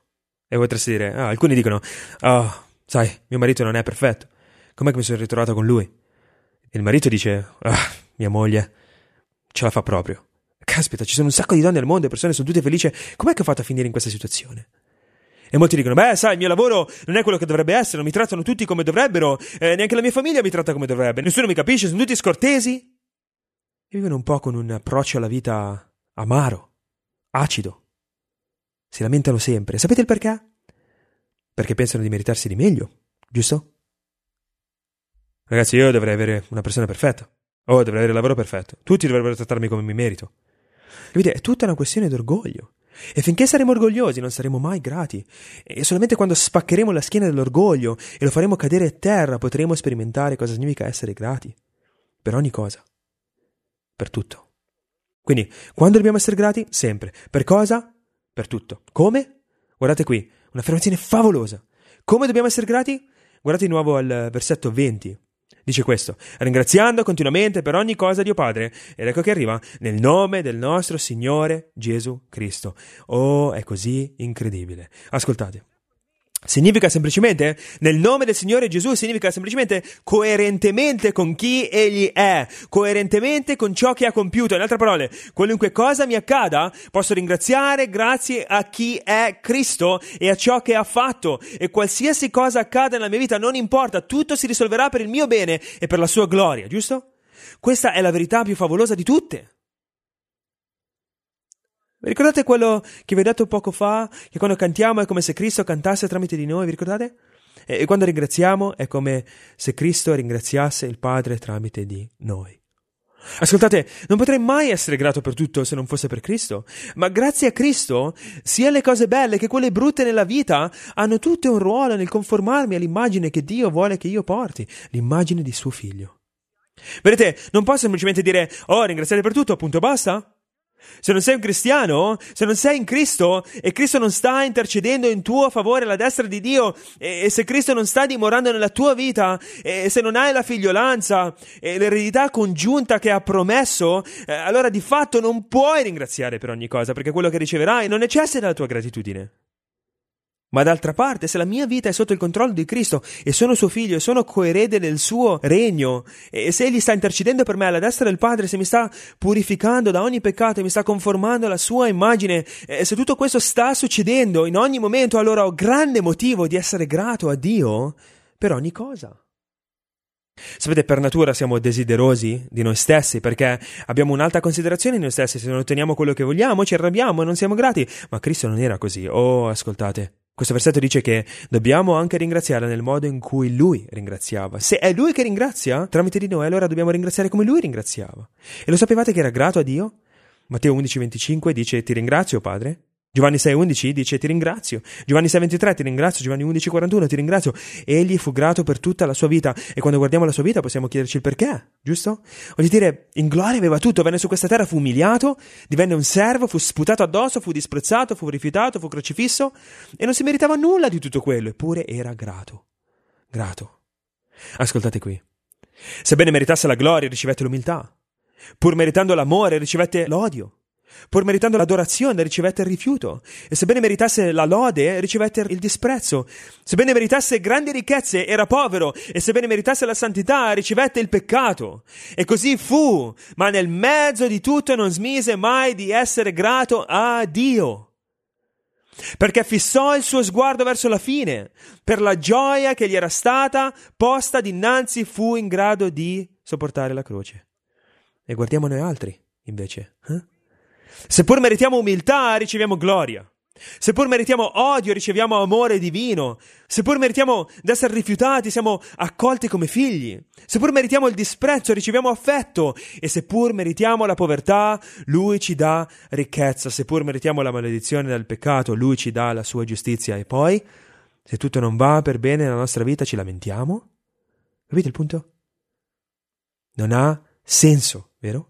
E potresti dire, ah, alcuni dicono, oh, sai, mio marito non è perfetto, com'è che mi sono ritrovato con lui? E il marito dice, ah, mia moglie ce la fa proprio. Caspita, ci sono un sacco di donne al mondo, le persone sono tutte felici, com'è che ho fatto a finire in questa situazione? E molti dicono, beh, sai, il mio lavoro non è quello che dovrebbe essere, non mi trattano tutti come dovrebbero, eh, neanche la mia famiglia mi tratta come dovrebbe, nessuno mi capisce, sono tutti scortesi. E vivono un po' con un approccio alla vita amaro, acido. Si lamentano sempre. Sapete il perché? Perché pensano di meritarsi di meglio, giusto? Ragazzi, io dovrei avere una persona perfetta. Oh, dovrei avere il lavoro perfetto. Tutti dovrebbero trattarmi come mi merito. Capite? È tutta una questione d'orgoglio. E finché saremo orgogliosi non saremo mai grati. E solamente quando spaccheremo la schiena dell'orgoglio e lo faremo cadere a terra potremo sperimentare cosa significa essere grati. Per ogni cosa. Per tutto. Quindi, quando dobbiamo essere grati? Sempre. Per cosa? Per tutto. Come? Guardate qui, un'affermazione favolosa. Come dobbiamo essere grati? Guardate di nuovo al versetto venti. Dice questo, ringraziando continuamente per ogni cosa Dio Padre, ed ecco che arriva, nel nome del nostro Signore Gesù Cristo. Oh, è così incredibile. Ascoltate. Significa semplicemente, nel nome del Signore Gesù, significa semplicemente coerentemente con chi Egli è, coerentemente con ciò che ha compiuto. In altre parole, qualunque cosa mi accada, posso ringraziare grazie a chi è Cristo e a ciò che ha fatto. E qualsiasi cosa accada nella mia vita, non importa, tutto si risolverà per il mio bene e per la sua gloria, giusto? Questa è la verità più favolosa di tutte. Vi ricordate quello che vi ho detto poco fa? Che quando cantiamo è come se Cristo cantasse tramite di noi, vi ricordate? E quando ringraziamo è come se Cristo ringraziasse il Padre tramite di noi. Ascoltate, non potrei mai essere grato per tutto se non fosse per Cristo, ma grazie a Cristo, sia le cose belle che quelle brutte nella vita hanno tutte un ruolo nel conformarmi all'immagine che Dio vuole che io porti, l'immagine di suo figlio. Vedete, non posso semplicemente dire, oh, ringraziate per tutto, appunto, basta? Se non sei un cristiano, se non sei in Cristo e Cristo non sta intercedendo in tuo favore alla destra di Dio e se Cristo non sta dimorando nella tua vita e se non hai la figliolanza e l'eredità congiunta che ha promesso, eh, allora di fatto non puoi ringraziare per ogni cosa, perché quello che riceverai non necessita della tua gratitudine. Ma d'altra parte, se la mia vita è sotto il controllo di Cristo e sono suo figlio e sono coerede nel suo regno e se egli sta intercedendo per me alla destra del Padre, se mi sta purificando da ogni peccato e mi sta conformando alla sua immagine, e se tutto questo sta succedendo in ogni momento, allora ho grande motivo di essere grato a Dio per ogni cosa. Sapete, per natura siamo desiderosi di noi stessi perché abbiamo un'alta considerazione di noi stessi. Se non otteniamo quello che vogliamo ci arrabbiamo e non siamo grati. Ma Cristo non era così. Oh, ascoltate. Questo versetto dice che dobbiamo anche ringraziare nel modo in cui Lui ringraziava. Se è Lui che ringrazia tramite di noi, allora dobbiamo ringraziare come Lui ringraziava. E lo sapevate che era grato a Dio? Matteo undici venticinque dice ti ringrazio Padre. Giovanni sei undici dice ti ringrazio. Giovanni sei ventitré ti ringrazio. Giovanni undici quarantuno ti ringrazio. Egli fu grato per tutta la sua vita e quando guardiamo la sua vita possiamo chiederci il perché, giusto? Voglio dire, in gloria aveva tutto, venne su questa terra, fu umiliato, divenne un servo, fu sputato addosso, fu disprezzato, fu rifiutato, fu crocifisso e non si meritava nulla di tutto quello, eppure era grato. Grato. Ascoltate qui. Sebbene meritasse la gloria ricevette l'umiltà. Pur meritando l'amore ricevette l'odio. Pur meritando l'adorazione ricevette il rifiuto e sebbene meritasse la lode ricevette il disprezzo. Sebbene meritasse grandi ricchezze era povero e sebbene meritasse la santità ricevette il peccato. E così fu, ma nel mezzo di tutto non smise mai di essere grato a Dio. Perché fissò il suo sguardo verso la fine, per la gioia che gli era stata posta dinanzi fu in grado di sopportare la croce. E guardiamo noi altri, invece, eh? Seppur meritiamo umiltà, riceviamo gloria. Seppur meritiamo odio, riceviamo amore divino. Seppur meritiamo di essere rifiutati, siamo accolti come figli. Seppur meritiamo il disprezzo, riceviamo affetto. E seppur meritiamo la povertà, Lui ci dà ricchezza. Seppur meritiamo la maledizione del peccato, Lui ci dà la sua giustizia. E poi, se tutto non va per bene nella nostra vita, ci lamentiamo? Capite il punto? Non ha senso, vero?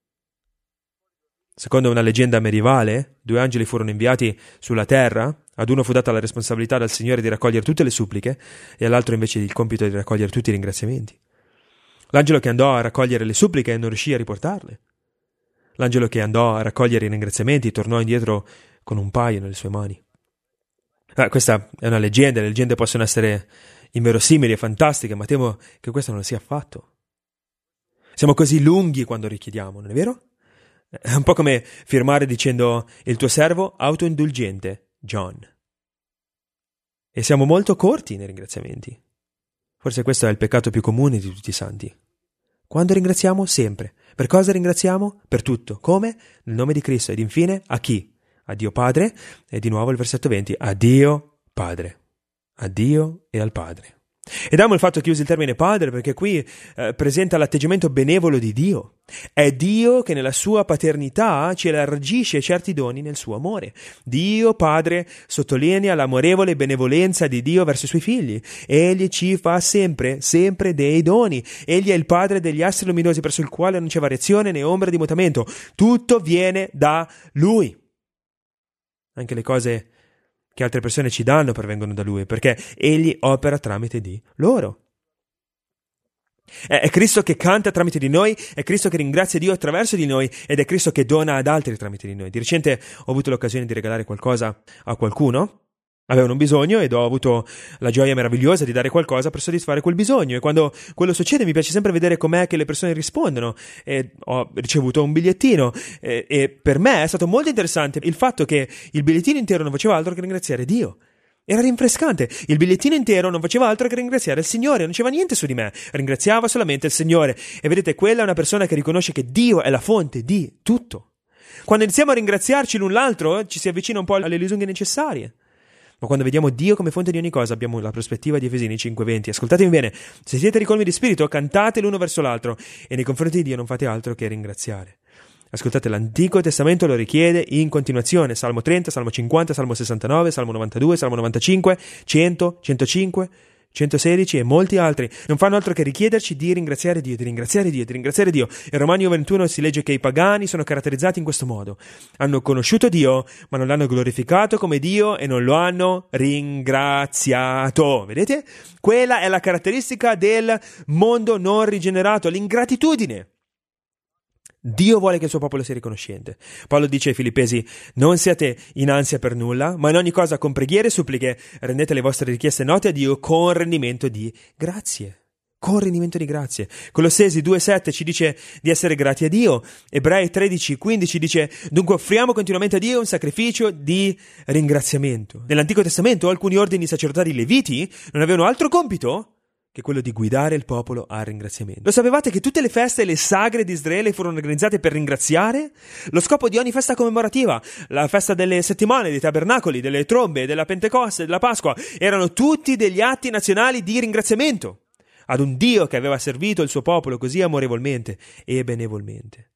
Secondo una leggenda medievale, due angeli furono inviati sulla terra, ad uno fu data la responsabilità dal Signore di raccogliere tutte le suppliche e all'altro invece il compito di raccogliere tutti i ringraziamenti. L'angelo che andò a raccogliere le suppliche non riuscì a riportarle. L'angelo che andò a raccogliere i ringraziamenti tornò indietro con un paio nelle sue mani. Ah, questa è una leggenda, le leggende possono essere inverosimili e fantastiche, ma temo che questo non sia affatto. Siamo così lunghi quando richiediamo, non è vero? È un po' come firmare dicendo il tuo servo autoindulgente, John. E siamo molto corti nei ringraziamenti. Forse questo è il peccato più comune di tutti i santi. Quando ringraziamo? Sempre. Per cosa ringraziamo? Per tutto. Come? Nel nome di Cristo. Ed infine, a chi? A Dio Padre. E di nuovo il versetto venti. A Dio Padre. A Dio e al Padre. Ed amo il fatto che usi il termine Padre perché qui eh, presenta l'atteggiamento benevolo di Dio. È Dio che nella sua paternità ci elargisce certi doni nel suo amore. Dio Padre sottolinea l'amorevole benevolenza di Dio verso i suoi figli. Egli ci fa sempre, sempre dei doni. Egli è il Padre degli astri luminosi presso il quale non c'è variazione né ombra di mutamento. Tutto viene da Lui. Anche le cose che altre persone ci danno pervengono da Lui, perché Egli opera tramite di loro. È Cristo che canta tramite di noi, è Cristo che ringrazia Dio attraverso di noi ed è Cristo che dona ad altri tramite di noi. Di recente ho avuto l'occasione di regalare qualcosa a qualcuno, avevano un bisogno ed ho avuto la gioia meravigliosa di dare qualcosa per soddisfare quel bisogno, e quando quello succede mi piace sempre vedere com'è che le persone rispondono. E ho ricevuto un bigliettino e, e per me è stato molto interessante il fatto che il bigliettino intero non faceva altro che ringraziare Dio. Era rinfrescante. Il bigliettino intero non faceva altro che ringraziare il Signore, non diceva niente su di me, ringraziava solamente il Signore. E vedete, quella è una persona che riconosce che Dio è la fonte di tutto. Quando iniziamo a ringraziarci l'un l'altro, ci si avvicina un po' alle lunghe necessarie. Ma quando vediamo Dio come fonte di ogni cosa, abbiamo la prospettiva di Efesini cinque venti. Ascoltatemi bene, se siete ricolmi di spirito, cantate l'uno verso l'altro e nei confronti di Dio non fate altro che ringraziare. Ascoltate, l'Antico Testamento lo richiede in continuazione. Salmo trenta, Salmo cinquanta, Salmo sessantanove, Salmo novantadue, Salmo novantacinque, cento, centocinque, centosedici e molti altri. Non fanno altro che richiederci di ringraziare Dio, di ringraziare Dio, di ringraziare Dio. In Romani ventuno si legge che i pagani sono caratterizzati in questo modo. Hanno conosciuto Dio, ma non l'hanno glorificato come Dio e non lo hanno ringraziato. Vedete? Quella è la caratteristica del mondo non rigenerato, l'ingratitudine. Dio vuole che il suo popolo sia riconoscente. Paolo dice ai Filippesi: non siate in ansia per nulla, ma in ogni cosa con preghiere e suppliche rendete le vostre richieste note a Dio con rendimento di grazie. Con rendimento di grazie. Colossesi due sette ci dice di essere grati a Dio. Ebrei tredici quindici dice: dunque offriamo continuamente a Dio un sacrificio di ringraziamento. Nell'Antico Testamento alcuni ordini sacerdotali leviti non avevano altro compito che quello di guidare il popolo al ringraziamento. Lo sapevate che tutte le feste e le sagre di Israele furono organizzate per ringraziare? Lo scopo di ogni festa commemorativa, la festa delle settimane, dei tabernacoli, delle trombe, della Pentecoste, della Pasqua, erano tutti degli atti nazionali di ringraziamento ad un Dio che aveva servito il suo popolo così amorevolmente e benevolmente.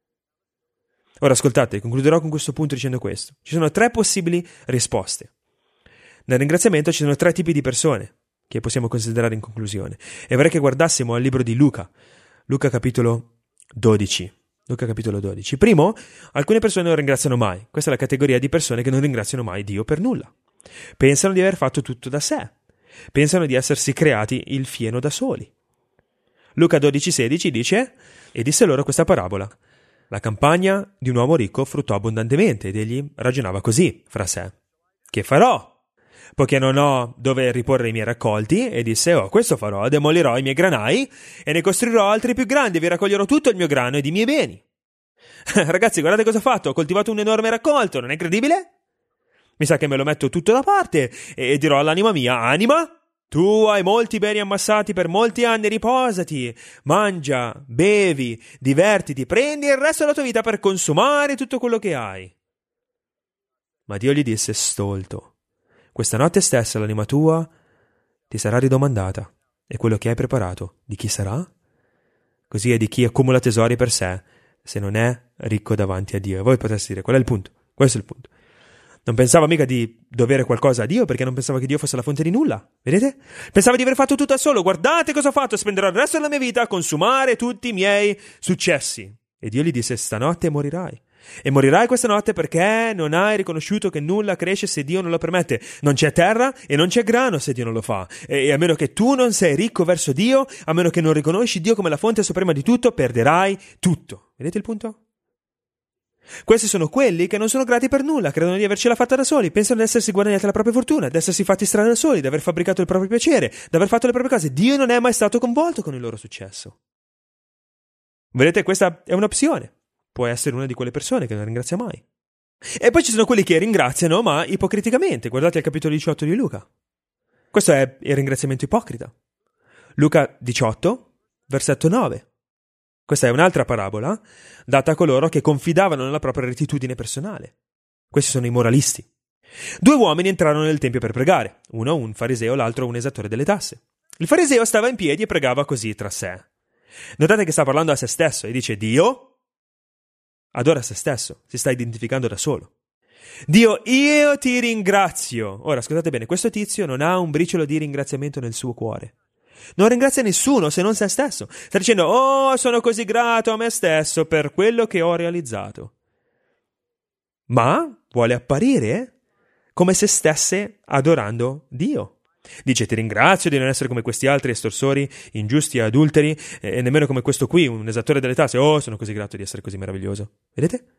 Ora ascoltate, concluderò con questo punto dicendo questo. Ci sono tre possibili risposte. Nel ringraziamento ci sono tre tipi di persone che possiamo considerare in conclusione. E vorrei che guardassimo al libro di Luca, Luca capitolo dodici. Luca capitolo dodici. Primo, alcune persone non ringraziano mai. Questa è la categoria di persone che non ringraziano mai Dio per nulla. Pensano di aver fatto tutto da sé. Pensano di essersi creati il fieno da soli. Luca dodici sedici dice: e disse loro questa parabola. La campagna di un uomo ricco fruttò abbondantemente ed egli ragionava così fra sé: che farò? Poiché non ho dove riporre i miei raccolti, e disse: oh, questo farò, demolirò i miei granai e ne costruirò altri più grandi, vi raccoglierò tutto il mio grano ed i miei beni. Ragazzi, guardate cosa ho fatto, ho coltivato un enorme raccolto, non è incredibile? Mi sa che me lo metto tutto da parte e dirò all'anima mia: anima, tu hai molti beni ammassati per molti anni, riposati, mangia, bevi, divertiti, prendi il resto della tua vita per consumare tutto quello che hai. Ma Dio gli disse: stolto, questa notte stessa l'anima tua ti sarà ridomandata, e quello che hai preparato di chi sarà? Così è di chi accumula tesori per sé, se non è ricco davanti a Dio. E voi potreste dire: qual è il punto? Questo è il punto. Non pensava mica di dovere qualcosa a Dio, perché non pensava che Dio fosse la fonte di nulla. Vedete? Pensava di aver fatto tutto da solo. Guardate cosa ho fatto, spenderò il resto della mia vita a consumare tutti i miei successi. E Dio gli disse: stanotte morirai. E morirai questa notte perché non hai riconosciuto che nulla cresce se Dio non lo permette. Non c'è terra e non c'è grano se Dio non lo fa. E, e a meno che tu non sei ricco verso Dio, a meno che non riconosci Dio come la fonte suprema di tutto, perderai tutto. Vedete il punto? Questi sono quelli che non sono grati per nulla, credono di avercela fatta da soli, pensano di essersi guadagnati la propria fortuna, di essersi fatti strada da soli, di aver fabbricato il proprio piacere, di aver fatto le proprie cose. Dio non è mai stato coinvolto con il loro successo. Vedete, questa è un'opzione. Può essere una di quelle persone che non ringrazia mai. E poi ci sono quelli che ringraziano, ma ipocriticamente. Guardate il capitolo diciotto di Luca. Questo è il ringraziamento ipocrita. Luca diciotto, versetto nove. Questa è un'altra parabola data a coloro che confidavano nella propria rettitudine personale. Questi sono i moralisti. Due uomini entrarono nel tempio per pregare, uno un fariseo, l'altro un esattore delle tasse. Il fariseo stava in piedi e pregava così tra sé. Notate che sta parlando a se stesso e dice: Dio adora se stesso, si sta identificando da solo. Dio, io ti ringrazio. Ora, ascoltate bene, questo tizio non ha un briciolo di ringraziamento nel suo cuore. Non ringrazia nessuno se non se stesso. Sta dicendo: oh, sono così grato a me stesso per quello che ho realizzato. Ma vuole apparire come se stesse adorando Dio. Dice: ti ringrazio di non essere come questi altri estorsori, ingiusti e adulteri, e nemmeno come questo qui, un esattore delle tasse. Oh, sono così grato di essere così meraviglioso. Vedete?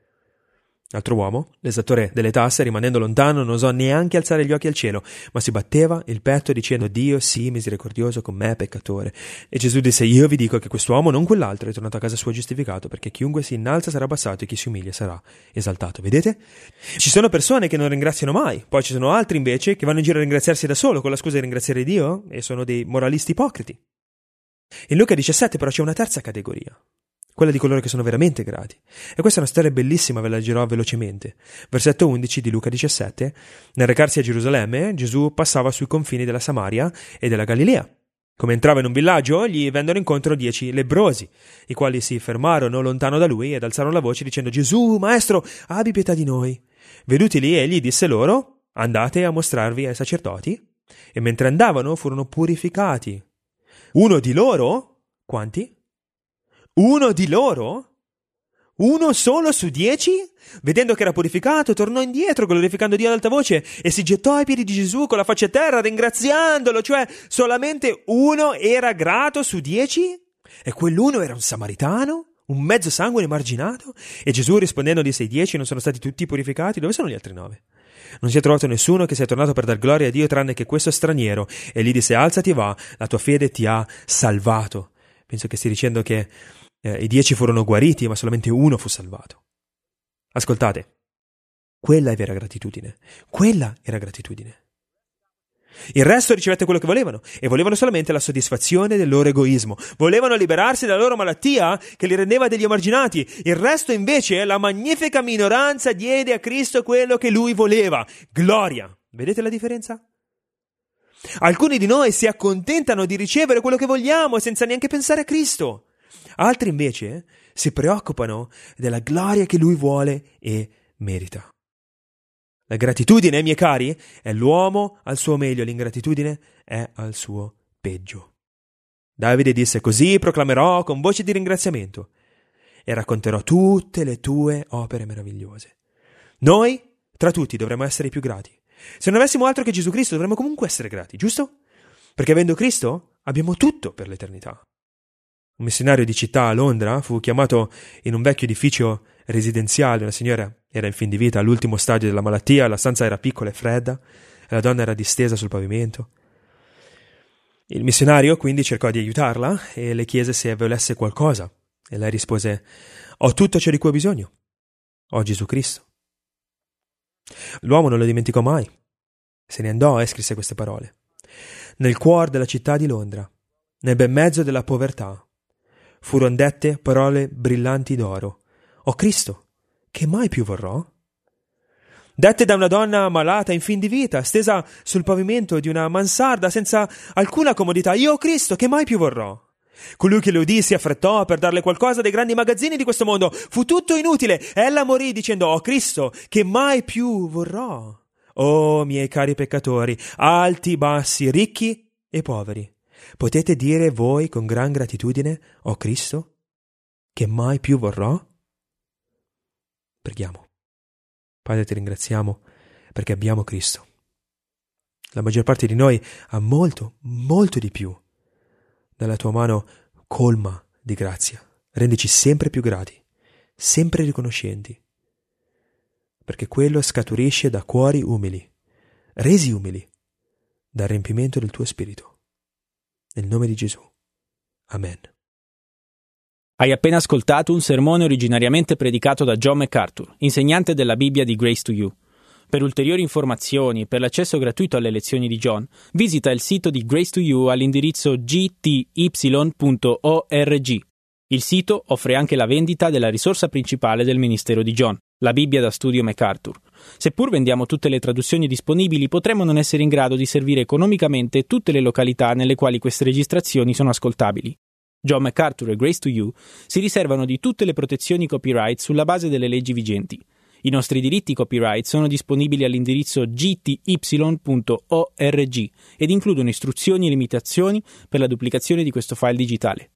L'altro uomo, l'esattore delle tasse, rimanendo lontano, non osò neanche alzare gli occhi al cielo, ma si batteva il petto dicendo: Dio, sii misericordioso con me, peccatore. E Gesù disse: io vi dico che quest'uomo, non quell'altro, è tornato a casa sua giustificato, perché chiunque si innalza sarà abbassato e chi si umilia sarà esaltato. Vedete? Ci sono persone che non ringraziano mai, poi ci sono altri invece che vanno in giro a ringraziarsi da solo con la scusa di ringraziare Dio, e sono dei moralisti ipocriti. In Luca diciassette però c'è una terza categoria, quella di coloro che sono veramente grati. E questa è una storia bellissima, ve la leggerò velocemente. Versetto undici di Luca diciassette. Nel recarsi a Gerusalemme, Gesù passava sui confini della Samaria e della Galilea. Come entrava in un villaggio, gli vennero incontro dieci lebbrosi, i quali si fermarono lontano da lui ed alzarono la voce dicendo: Gesù, maestro, abbi pietà di noi. Veduti lì, egli disse loro: andate a mostrarvi ai sacerdoti. E mentre andavano furono purificati. Uno di loro? Quanti? Uno di loro? Uno solo su dieci? Vedendo che era purificato, tornò indietro glorificando Dio ad alta voce e si gettò ai piedi di Gesù con la faccia a terra ringraziandolo. Cioè, solamente uno era grato su dieci? E quell'uno era un samaritano? Un mezzo sangue emarginato? E Gesù rispondendo disse: i dieci non sono stati tutti purificati? Dove sono gli altri nove? Non si è trovato nessuno che sia tornato per dar gloria a Dio tranne che questo straniero. E gli disse: alzati e va, la tua fede ti ha salvato. Penso che stia dicendo che Eh, i dieci furono guariti, ma solamente uno fu salvato. Ascoltate, quella è vera gratitudine. Quella era gratitudine. Il resto ricevette quello che volevano, e volevano solamente la soddisfazione del loro egoismo. Volevano liberarsi dalla loro malattia che li rendeva degli emarginati. Il resto invece, la magnifica minoranza, diede a Cristo quello che lui voleva: gloria. Vedete la differenza? Alcuni di noi si accontentano di ricevere quello che vogliamo senza neanche pensare a Cristo. Altri invece si preoccupano della gloria che lui vuole e merita. La gratitudine, miei cari, è l'uomo al suo meglio, l'ingratitudine è al suo peggio. Davide disse: così proclamerò con voce di ringraziamento e racconterò tutte le tue opere meravigliose. Noi, tra tutti, dovremmo essere i più grati. Se non avessimo altro che Gesù Cristo, dovremmo comunque essere grati, giusto? Perché avendo Cristo abbiamo tutto per l'eternità. Un missionario di città a Londra fu chiamato in un vecchio edificio residenziale. Una signora era in fin di vita, all'ultimo stadio della malattia, la stanza era piccola e fredda e la donna era distesa sul pavimento. Il missionario quindi cercò di aiutarla e le chiese se volesse qualcosa, e lei rispose: ho tutto ciò di cui ho bisogno, ho Gesù Cristo. L'uomo non lo dimenticò mai, se ne andò e scrisse queste parole: nel cuore della città di Londra, nel bel mezzo della povertà, furono dette parole brillanti d'oro: «Ho Cristo, che mai più vorrò?» Dette da una donna malata in fin di vita, stesa sul pavimento di una mansarda senza alcuna comodità: «Io ho Cristo, che mai più vorrò?» Colui che le udì si affrettò per darle qualcosa dai grandi magazzini di questo mondo. Fu tutto inutile. Ella morì dicendo: «Ho Cristo, che mai più vorrò?» Oh, miei cari peccatori, alti, bassi, ricchi e poveri, potete dire voi con gran gratitudine: «Ho Cristo, che mai più vorrò?» Preghiamo. Padre, ti ringraziamo perché abbiamo Cristo. La maggior parte di noi ha molto, molto di più. Dalla tua mano colma di grazia. Rendici sempre più grati. sempre riconoscenti, perché quello scaturisce da cuori umili, resi umili, dal riempimento del tuo spirito. Nel nome di Gesù. Amen. Hai appena ascoltato un sermone originariamente predicato da John MacArthur, insegnante della Bibbia di Grace to You. Per ulteriori informazioni e per l'accesso gratuito alle lezioni di John, visita il sito di Grace to You all'indirizzo g t y punto org. Il sito offre anche la vendita della risorsa principale del ministero di John, la Bibbia da studio MacArthur. Seppur vendiamo tutte le traduzioni disponibili, potremmo non essere in grado di servire economicamente tutte le località nelle quali queste registrazioni sono ascoltabili. John MacArthur e Grace to You si riservano di tutte le protezioni copyright sulla base delle leggi vigenti. I nostri diritti copyright sono disponibili all'indirizzo g t y punto org ed includono istruzioni e limitazioni per la duplicazione di questo file digitale.